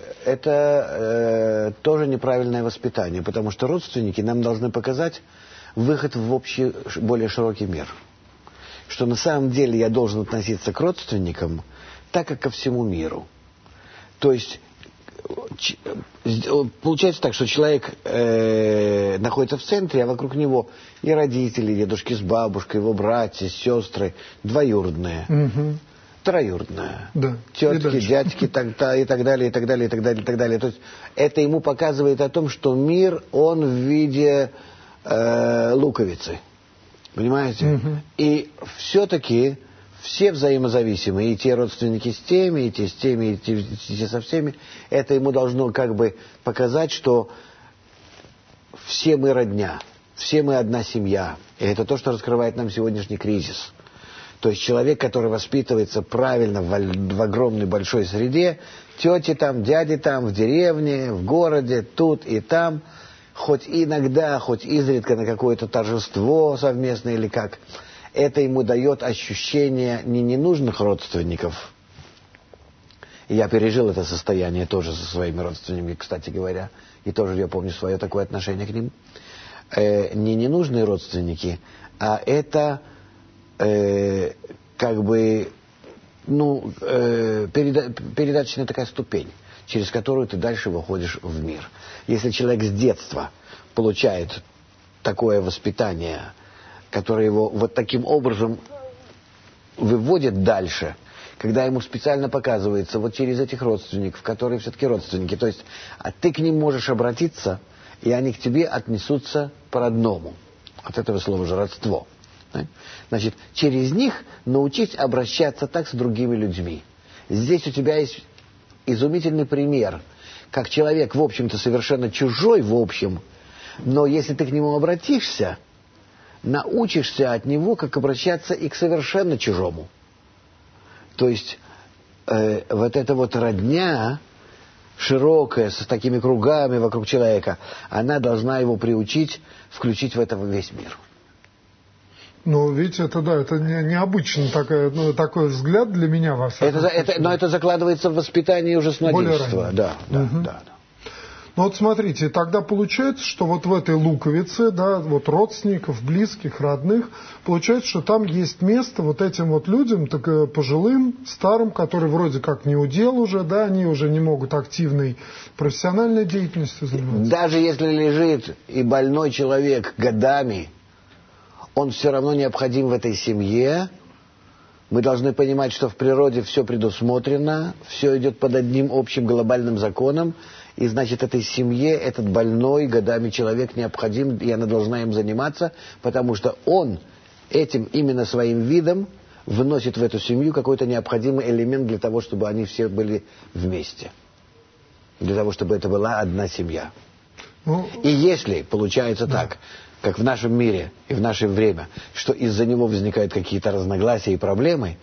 Speaker 2: Это э, тоже неправильное воспитание, потому что родственники нам должны показать выход в общий, более широкий мир. Что на самом деле я должен относиться к родственникам так, как ко всему миру. То есть получается так, что человек э, находится в центре, а вокруг него и родители, и дедушки с бабушкой, его братья, сестры, двоюродные, угу. троюродные,
Speaker 1: да.
Speaker 2: тетки,
Speaker 1: и
Speaker 2: дядьки, так, и так далее, и так далее, и так далее, и так далее. То есть это ему показывает о том, что мир, он в виде э, луковицы. Понимаете? Угу. И все-таки все взаимозависимые, и те родственники с теми, и те с теми, и те, и те со всеми. Это ему должно как бы показать, что все мы родня, все мы одна семья. И это то, что раскрывает нам сегодняшний кризис. То есть человек, который воспитывается правильно в, в огромной большой среде, тети там, дяди там, в деревне, в городе, тут и там, хоть иногда, хоть изредка на какое-то торжество совместное или как, это ему дает ощущение не ненужных родственников. И я пережил это состояние тоже со своими родственниками, кстати говоря, и тоже я помню свое такое отношение к ним. Э, не ненужные родственники, а это э, как бы ну, э, переда- передаточная такая ступень, через которую ты дальше выходишь в мир. Если человек с детства получает такое воспитание, который его вот таким образом выводит дальше, когда ему специально показывается вот через этих родственников, которые все-таки родственники, то есть а ты к ним можешь обратиться, и они к тебе отнесутся по-родному. От этого слова же родство. Значит, через них научить обращаться так с другими людьми. Здесь у тебя есть изумительный пример, как человек, в общем-то, совершенно чужой в общем, но если ты к нему обратишься, научишься от него, как обращаться и к совершенно чужому. То есть э, вот эта вот родня широкая, с такими кругами вокруг человека, она должна его приучить включить в это весь мир.
Speaker 1: Ну, видите, это да, это не, необычный такой, ну, такой взгляд для меня во всяком
Speaker 2: это, это, Но это закладывается в воспитание уже с младенчества. Да, да,
Speaker 1: угу.
Speaker 2: да, да.
Speaker 1: Ну вот смотрите, тогда получается, что вот в этой луковице, да, вот родственников, близких, родных, получается, что там есть место вот этим вот людям, так, пожилым, старым, которые вроде как не удел уже, да, они уже не могут активной профессиональной деятельностью заниматься.
Speaker 2: Даже если лежит и больной человек годами, он все равно необходим в этой семье. Мы должны понимать, что в природе все предусмотрено, все идет под одним общим глобальным законом, и значит, этой семье этот больной годами человек необходим, и она должна им заниматься, потому что он этим именно своим видом вносит в эту семью какой-то необходимый элемент для того, чтобы они все были вместе. Для того, чтобы это была одна семья. Ну, и если получается да. так, как в нашем мире и в наше время, что из-за него возникают какие-то разногласия и проблемы,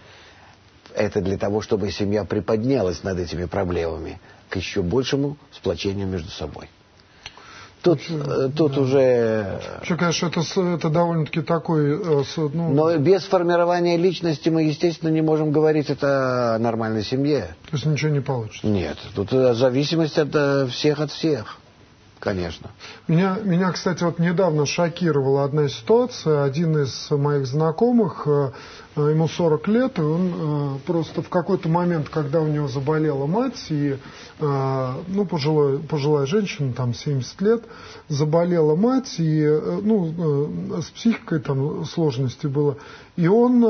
Speaker 2: это для того, чтобы семья приподнялась над этими проблемами к еще большему сплочению между собой. Тут, Вообще, тут да. уже...
Speaker 1: Вообще, конечно, это, это довольно-таки такой... Ну...
Speaker 2: Но без формирования личности мы, естественно, не можем говорить это о нормальной семье.
Speaker 1: То есть ничего не получится?
Speaker 2: Нет. Тут зависимость от всех от всех. Конечно.
Speaker 1: Меня, меня, кстати, вот недавно шокировала одна ситуация. Один из моих знакомых, ему сорок лет, и он просто в какой-то момент, когда у него заболела мать, и, ну, пожилой, пожилая женщина, там, семьдесят лет, заболела мать, и, ну, с психикой там сложности было, и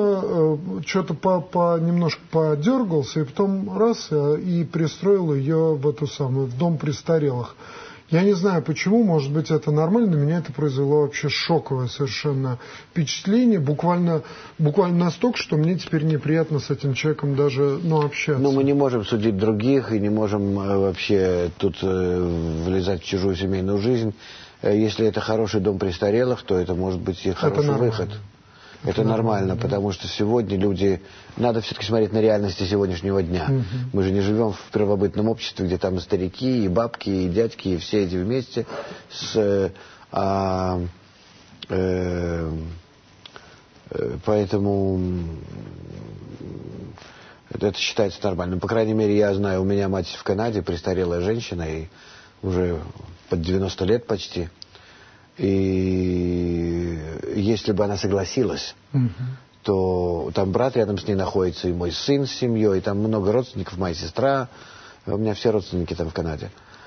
Speaker 1: он что-то по, по, немножко подергался, и потом раз, и пристроил ее в эту самую, в дом престарелых. Я не знаю почему, может быть это нормально, меня это произвело вообще шоковое совершенно впечатление, буквально, буквально настолько, что мне теперь неприятно с этим человеком даже ну, общаться.
Speaker 2: Но мы не можем судить других и не можем вообще тут э, влезать в чужую семейную жизнь. Если это хороший дом престарелых, то это может быть и хороший выход. Это, это нормально, нормально, потому что сегодня люди... Надо все-таки смотреть на реальности сегодняшнего дня. Угу. Мы же не живем в первобытном обществе, где там и старики, и бабки, и дядьки, и все эти вместе. С, а, э, э, поэтому это, это считается нормальным. По крайней мере, я знаю, у меня мать в Канаде, престарелая женщина, и уже под девяносто лет почти. И если бы она согласилась, угу. то там брат рядом с ней находится, и мой сын с семьей, и там много родственников, моя сестра, у меня все родственники там в Канаде.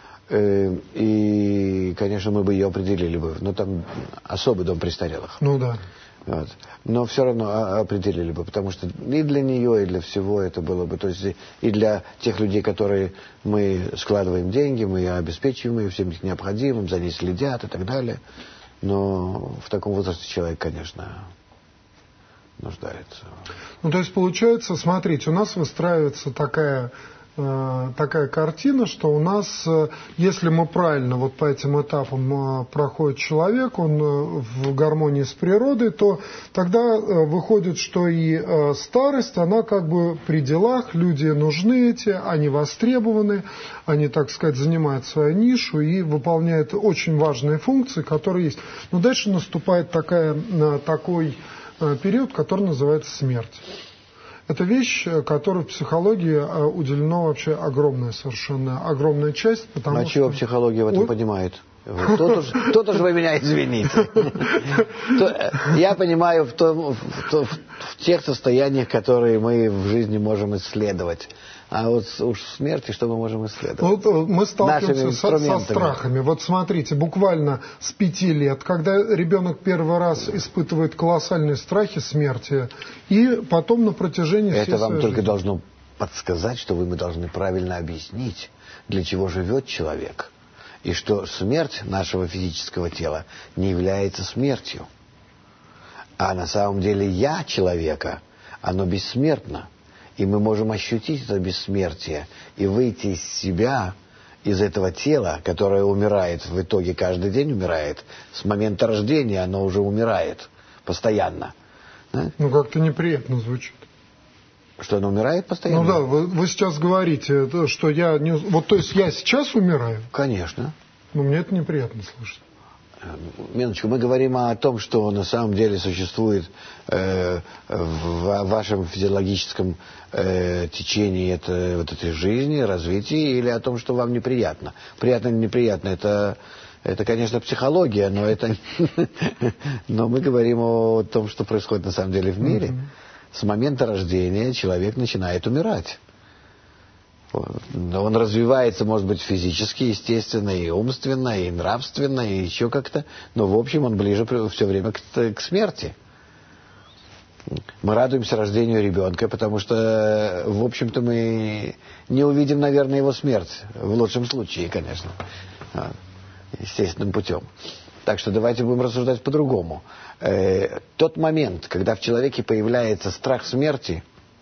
Speaker 2: И, конечно, мы бы ее определили бы. Но там особый дом престарелых.
Speaker 1: Ну да.
Speaker 2: Вот. Но все равно определили бы, потому что и для нее, и для всего это было бы. То есть и для тех людей, которые мы складываем деньги, мы обеспечиваем их всем необходимым, за ней следят и так далее. Но в таком возрасте человек, конечно, нуждается.
Speaker 1: Ну, то есть, получается, смотрите, у нас выстраивается такая... такая картина, что у нас, если мы правильно вот по этим этапам проходит человек, он в гармонии с природой, то тогда выходит, что и старость, она как бы при делах, люди нужны эти, они востребованы, они, так сказать, занимают свою нишу и выполняют очень важные функции, которые есть. Но дальше наступает такая, такой период, который называется смерть. Это вещь, которой в психологии уделено вообще огромная, совершенно огромная часть. Потому
Speaker 2: а что... чего психология в этом Ой. понимает? Кто-то же вы меня извините. Я понимаю в, том, в, том, в тех состояниях, которые мы в жизни можем исследовать. А вот уж в смерти что мы можем исследовать?
Speaker 1: Вот мы сталкиваемся со, со страхами. Вот смотрите, буквально с пяти лет, когда ребенок первый раз испытывает колоссальные страхи смерти, и потом на протяжении всей
Speaker 2: Это вам
Speaker 1: своей
Speaker 2: только
Speaker 1: жизни.
Speaker 2: должно подсказать, что вы должны правильно объяснить, для чего живет человек, и что смерть нашего физического тела не является смертью. А на самом деле «я» человека, оно бессмертно. И мы можем ощутить это бессмертие и выйти из себя, из этого тела, которое умирает, в итоге каждый день умирает. С момента рождения оно уже умирает постоянно. Да?
Speaker 1: Ну, как-то неприятно звучит.
Speaker 2: Что оно умирает постоянно?
Speaker 1: Ну да, вы, вы сейчас говорите, что я не... Вот то есть я сейчас умираю?
Speaker 2: Конечно.
Speaker 1: Но мне это неприятно слышать.
Speaker 2: Минуточку, мы говорим о том, что на самом деле существует э, в вашем физиологическом э, течении это, вот этой жизни, развития, или о том, что вам неприятно. Приятно или неприятно, это, это конечно, психология, но, это, но мы говорим о том, что происходит на самом деле в мире. С момента рождения человек начинает умирать. Он развивается, может быть, физически, естественно, и умственно, и нравственно, и еще как-то, но, в общем, он ближе все время к, к смерти. Мы радуемся рождению ребенка, потому что, в общем-то, мы не увидим, наверное, его смерть, в лучшем случае, конечно, естественным путем. Так что давайте будем рассуждать по-другому. Тот момент, когда в человеке появляется страх смерти,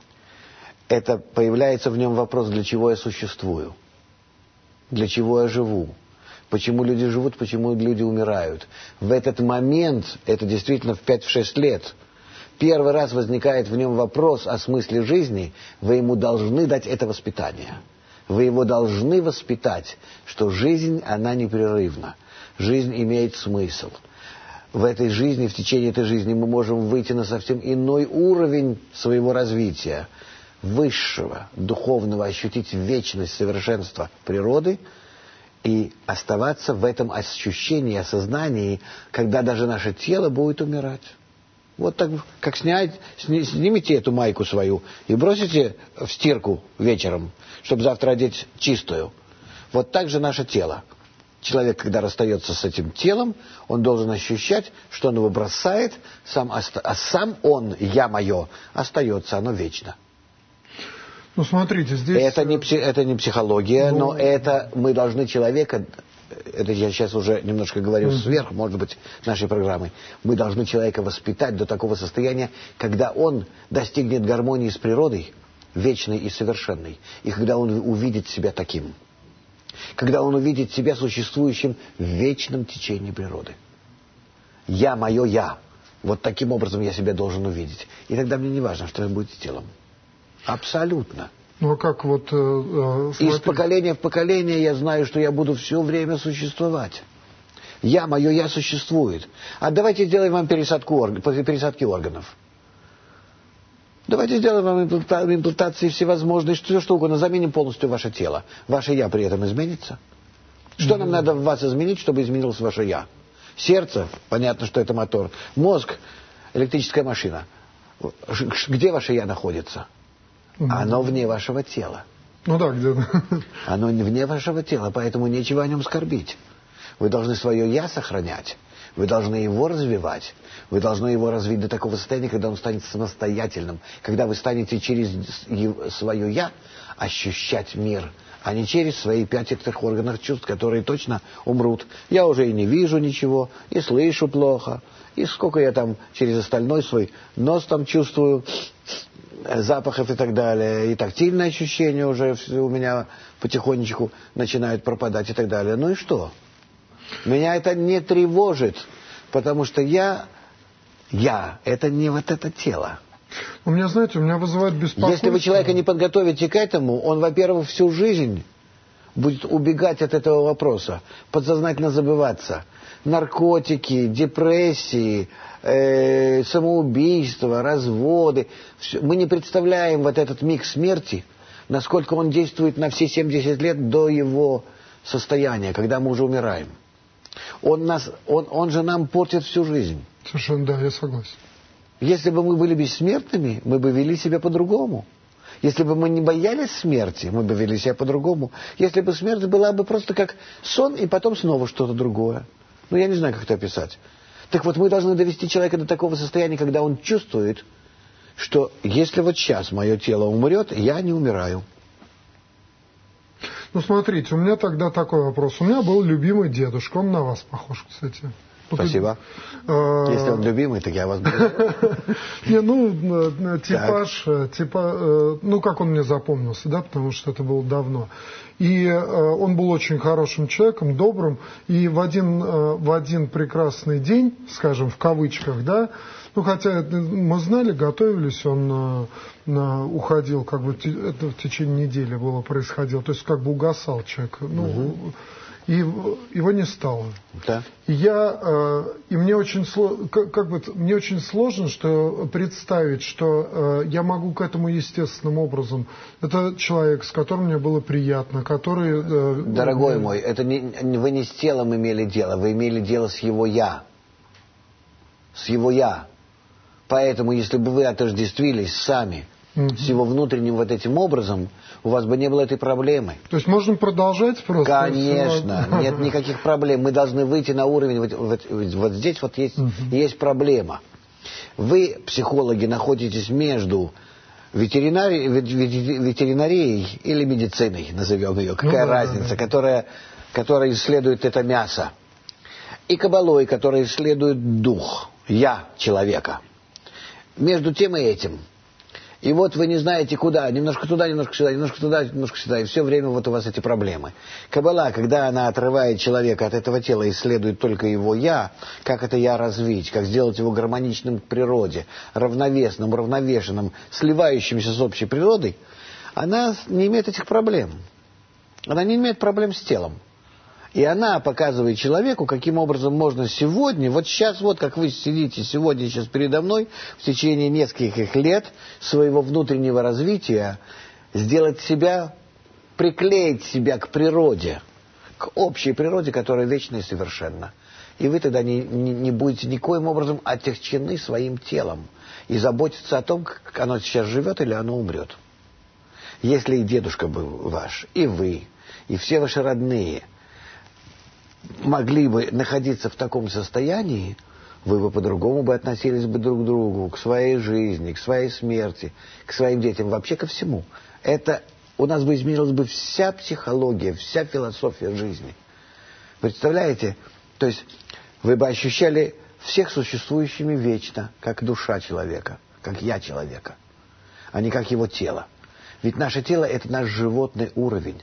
Speaker 2: это появляется в нем вопрос, для чего я существую, для чего я живу, почему люди живут, почему люди умирают. В этот момент, это действительно в пять-шесть лет, первый раз возникает в нем вопрос о смысле жизни, вы ему должны дать это воспитание. Вы его должны воспитать, что жизнь, она непрерывна, жизнь имеет смысл. В этой жизни, в течение этой жизни мы можем выйти на совсем иной уровень своего развития, высшего, духовного, ощутить вечность, совершенства природы и оставаться в этом ощущении, осознании, когда даже наше тело будет умирать. Вот так, как снять, сни, снимите эту майку свою и бросите в стирку вечером, чтобы завтра одеть чистую. Вот так же наше тело. Человек, когда расстается с этим телом, он должен ощущать, что он его бросает, сам, а сам он, я мое, остается, оно вечно.
Speaker 1: Ну, смотрите, здесь...
Speaker 2: Это не, это не психология, ну... но это мы должны человека, это я сейчас уже немножко говорю mm-hmm. сверх, может быть, нашей программы, мы должны человека воспитать до такого состояния, когда он достигнет гармонии с природой, вечной и совершенной, и когда он увидит себя таким, когда он увидит себя существующим в вечном течении природы. Я, мое я. Вот таким образом я себя должен увидеть. И тогда мне не важно, что вы будете телом. Абсолютно.
Speaker 1: Ну, а как вот... Э,
Speaker 2: Из поколения в поколение я знаю, что я буду все время существовать. Я, мое я существует. А давайте сделаем вам пересадку орг... пересадки органов. Давайте сделаем вам имплантации всевозможные, что, что угодно, заменим полностью ваше тело. Ваше я при этом изменится. Что mm-hmm. нам надо в вас изменить, чтобы изменилось ваше я? Сердце, понятно, что это мотор. Мозг, электрическая машина. Где ваше «я» находится? Mm-hmm. Оно вне вашего тела.
Speaker 1: Ну да, где-то.
Speaker 2: Оно вне вашего тела, поэтому нечего о нем скорбить. Вы должны свое «я» сохранять. Вы должны его развивать. Вы должны его развить до такого состояния, когда он станет самостоятельным. Когда вы станете через свое «я» ощущать мир, а не через свои пять этих органов чувств, которые точно умрут. Я уже и не вижу ничего, и слышу плохо, и сколько я там через остальной свой нос там чувствую, запахов и так далее, и тактильное ощущение уже у меня потихонечку начинает пропадать и так далее. Ну и что? Меня это не тревожит, потому что я, я, это не вот это тело.
Speaker 1: У меня, знаете, у меня вызывает беспокойство.
Speaker 2: Если вы человека не подготовите к этому, он, во-первых, всю жизнь будет убегать от этого вопроса, подсознательно забываться. Наркотики, депрессии, э, самоубийства, разводы. Все. Мы не представляем вот этот миг смерти, насколько он действует на все семьдесят лет до его состояния, когда мы уже умираем. Он, нас, он, он же нам портит всю жизнь.
Speaker 1: Совершенно, да, я согласен.
Speaker 2: Если бы мы были бессмертными, мы бы вели себя по-другому. Если бы мы не боялись смерти, мы бы вели себя по-другому. Если бы смерть была бы просто как сон, и потом снова что-то другое. Ну, я не знаю, как это описать. Так вот, мы должны довести человека до такого состояния, когда он чувствует, что если вот сейчас мое тело умрет, я не умираю.
Speaker 1: Ну, смотрите, у меня тогда такой вопрос. У меня был любимый дедушка, он на вас похож, кстати.
Speaker 2: Спасибо. Если он любимый, так я вас буду.
Speaker 1: Не, ну, типаж, типа, ну, как он мне запомнился, да, потому что это было давно. И он был очень хорошим человеком, добрым, и в один, в один прекрасный день, скажем, в кавычках, да, ну, хотя мы знали, готовились, он уходил, как бы, это в течение недели было происходило, то есть как бы угасал человек, ну, угу. И его не стало.
Speaker 2: Да.
Speaker 1: И я, и мне очень сложно, как бы, мне очень сложно, что представить, что я могу к этому естественным образом. Это человек, с которым мне было приятно, который.
Speaker 2: Дорогой мой, это не, вы не с телом имели дело, вы имели дело с его я, с его я. Поэтому, если бы вы отождествились сами mm-hmm. с его внутренним вот этим образом, у вас бы не было этой проблемы.
Speaker 1: То есть можно продолжать просто?
Speaker 2: Конечно, все... нет никаких проблем. Мы должны выйти на уровень, вот, вот, вот здесь вот есть, угу. есть проблема. Вы, психологи, находитесь между ветеринари... ветеринарией или медициной, назовем ее, какая ну, да, разница, да, да. Которая, которая исследует это мясо, и кабалой, которая исследует дух, я человека. Между тем и этим. И вот вы не знаете куда, немножко туда, немножко сюда, немножко туда, немножко сюда, и все время вот у вас эти проблемы. Каббала, когда она отрывает человека от этого тела, исследует только его «я», как это «я» развить, как сделать его гармоничным к природе, равновесным, уравновешенным, сливающимся с общей природой, она не имеет этих проблем. Она не имеет проблем с телом. И она показывает человеку, каким образом можно сегодня, вот сейчас, вот как вы сидите сегодня сейчас передо мной, в течение нескольких лет своего внутреннего развития, сделать себя, приклеить себя к природе, к общей природе, которая вечна и совершенна. И вы тогда не, не, не будете никоим образом отягчены своим телом и заботиться о том, как оно сейчас живет или оно умрет. Если и дедушка был ваш, и вы, и все ваши родные могли бы находиться в таком состоянии, вы бы по-другому бы относились бы друг к другу, к своей жизни, к своей смерти, к своим детям, вообще ко всему. Это у нас бы изменилась бы вся психология, вся философия жизни. Представляете? То есть вы бы ощущали всех существующими вечно, как душа человека, как я человека, а не как его тело. Ведь наше тело – это наш животный уровень.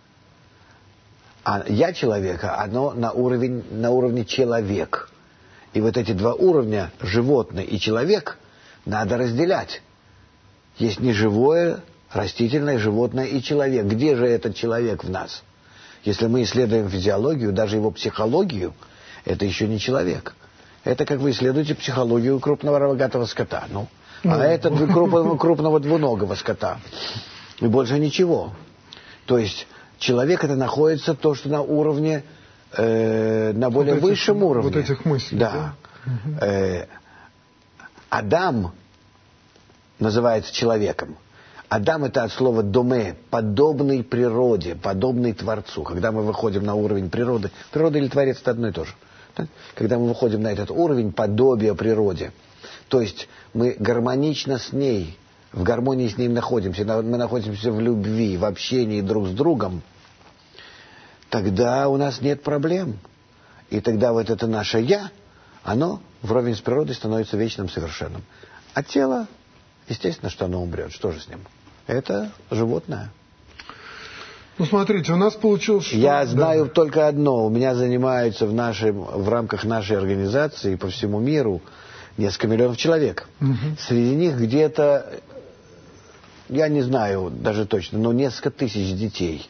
Speaker 2: А я человека, оно на, уровень, на уровне человек. И вот эти два уровня, животный и человек, надо разделять. Есть неживое, растительное, животное и человек. Где же этот человек в нас? Если мы исследуем физиологию, даже его психологию, это еще не человек. Это как вы исследуете психологию крупного рогатого скота. Ну, а это крупного, крупного двуногого скота. И больше ничего. То есть человек это находится то, что на уровне э, на более
Speaker 1: вот этих,
Speaker 2: высшем уровне.
Speaker 1: Вот этих мыслей.
Speaker 2: Да.
Speaker 1: Да?
Speaker 2: Э, Адам называется человеком. Адам — это от слова «доме», подобный природе, подобный Творцу. Когда мы выходим на уровень природы, природа или Творец — это одно и то же. Да? Когда мы выходим на этот уровень подобия природе, то есть мы гармонично с ней, в гармонии с ней находимся, мы находимся в любви, в общении друг с другом, тогда у нас нет проблем. И тогда вот это наше «я», оно вровень с природой становится вечным, совершенным. А тело, естественно, что оно умрет. Что же с ним? Это животное.
Speaker 1: Ну, смотрите, у нас получилось, что...
Speaker 2: Я знаю
Speaker 1: да.
Speaker 2: только одно. У меня занимаются в, нашем, в рамках нашей организации по всему миру несколько миллионов человек.
Speaker 1: Угу.
Speaker 2: Среди них где-то, я не знаю даже точно, но несколько тысяч детей.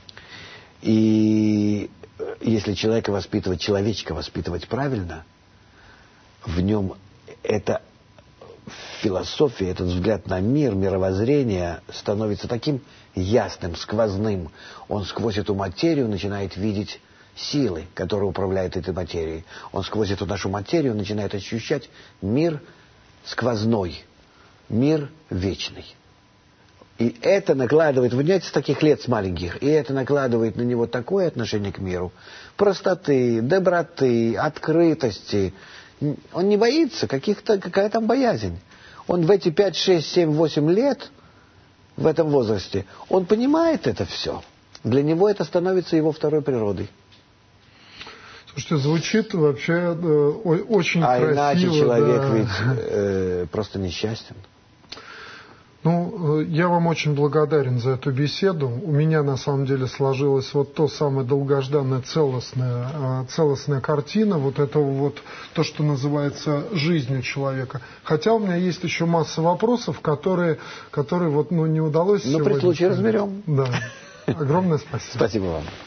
Speaker 2: И если человека воспитывать, человечка воспитывать правильно, в нем это... философия, этот взгляд на мир, мировоззрение становится таким ясным, сквозным. Он сквозь эту материю начинает видеть силы, которые управляют этой материей. Он сквозь эту нашу материю начинает ощущать мир сквозной, мир вечный. И это накладывает, вы знаете, с таких лет с маленьких, и это накладывает на него такое отношение к миру, простоты, доброты, открытости. Он не боится, каких-то, какая там боязнь. Он в эти пять, шесть, семь, восемь лет, в этом возрасте, он понимает это все. Для него это становится его второй природой.
Speaker 1: Слушайте, звучит вообще э, очень
Speaker 2: а
Speaker 1: красиво.
Speaker 2: А иначе человек
Speaker 1: да.
Speaker 2: ведь э, просто несчастен.
Speaker 1: Ну, я вам очень благодарен за эту беседу. У меня, на самом деле, сложилась вот то самое долгожданная целостная, целостная картина, вот этого вот, то, что называется жизнью человека. Хотя у меня есть еще масса вопросов, которые, которые вот, ну, не удалось
Speaker 2: Но
Speaker 1: сегодня.
Speaker 2: при случае разберем.
Speaker 1: Да. Огромное спасибо.
Speaker 2: Спасибо вам.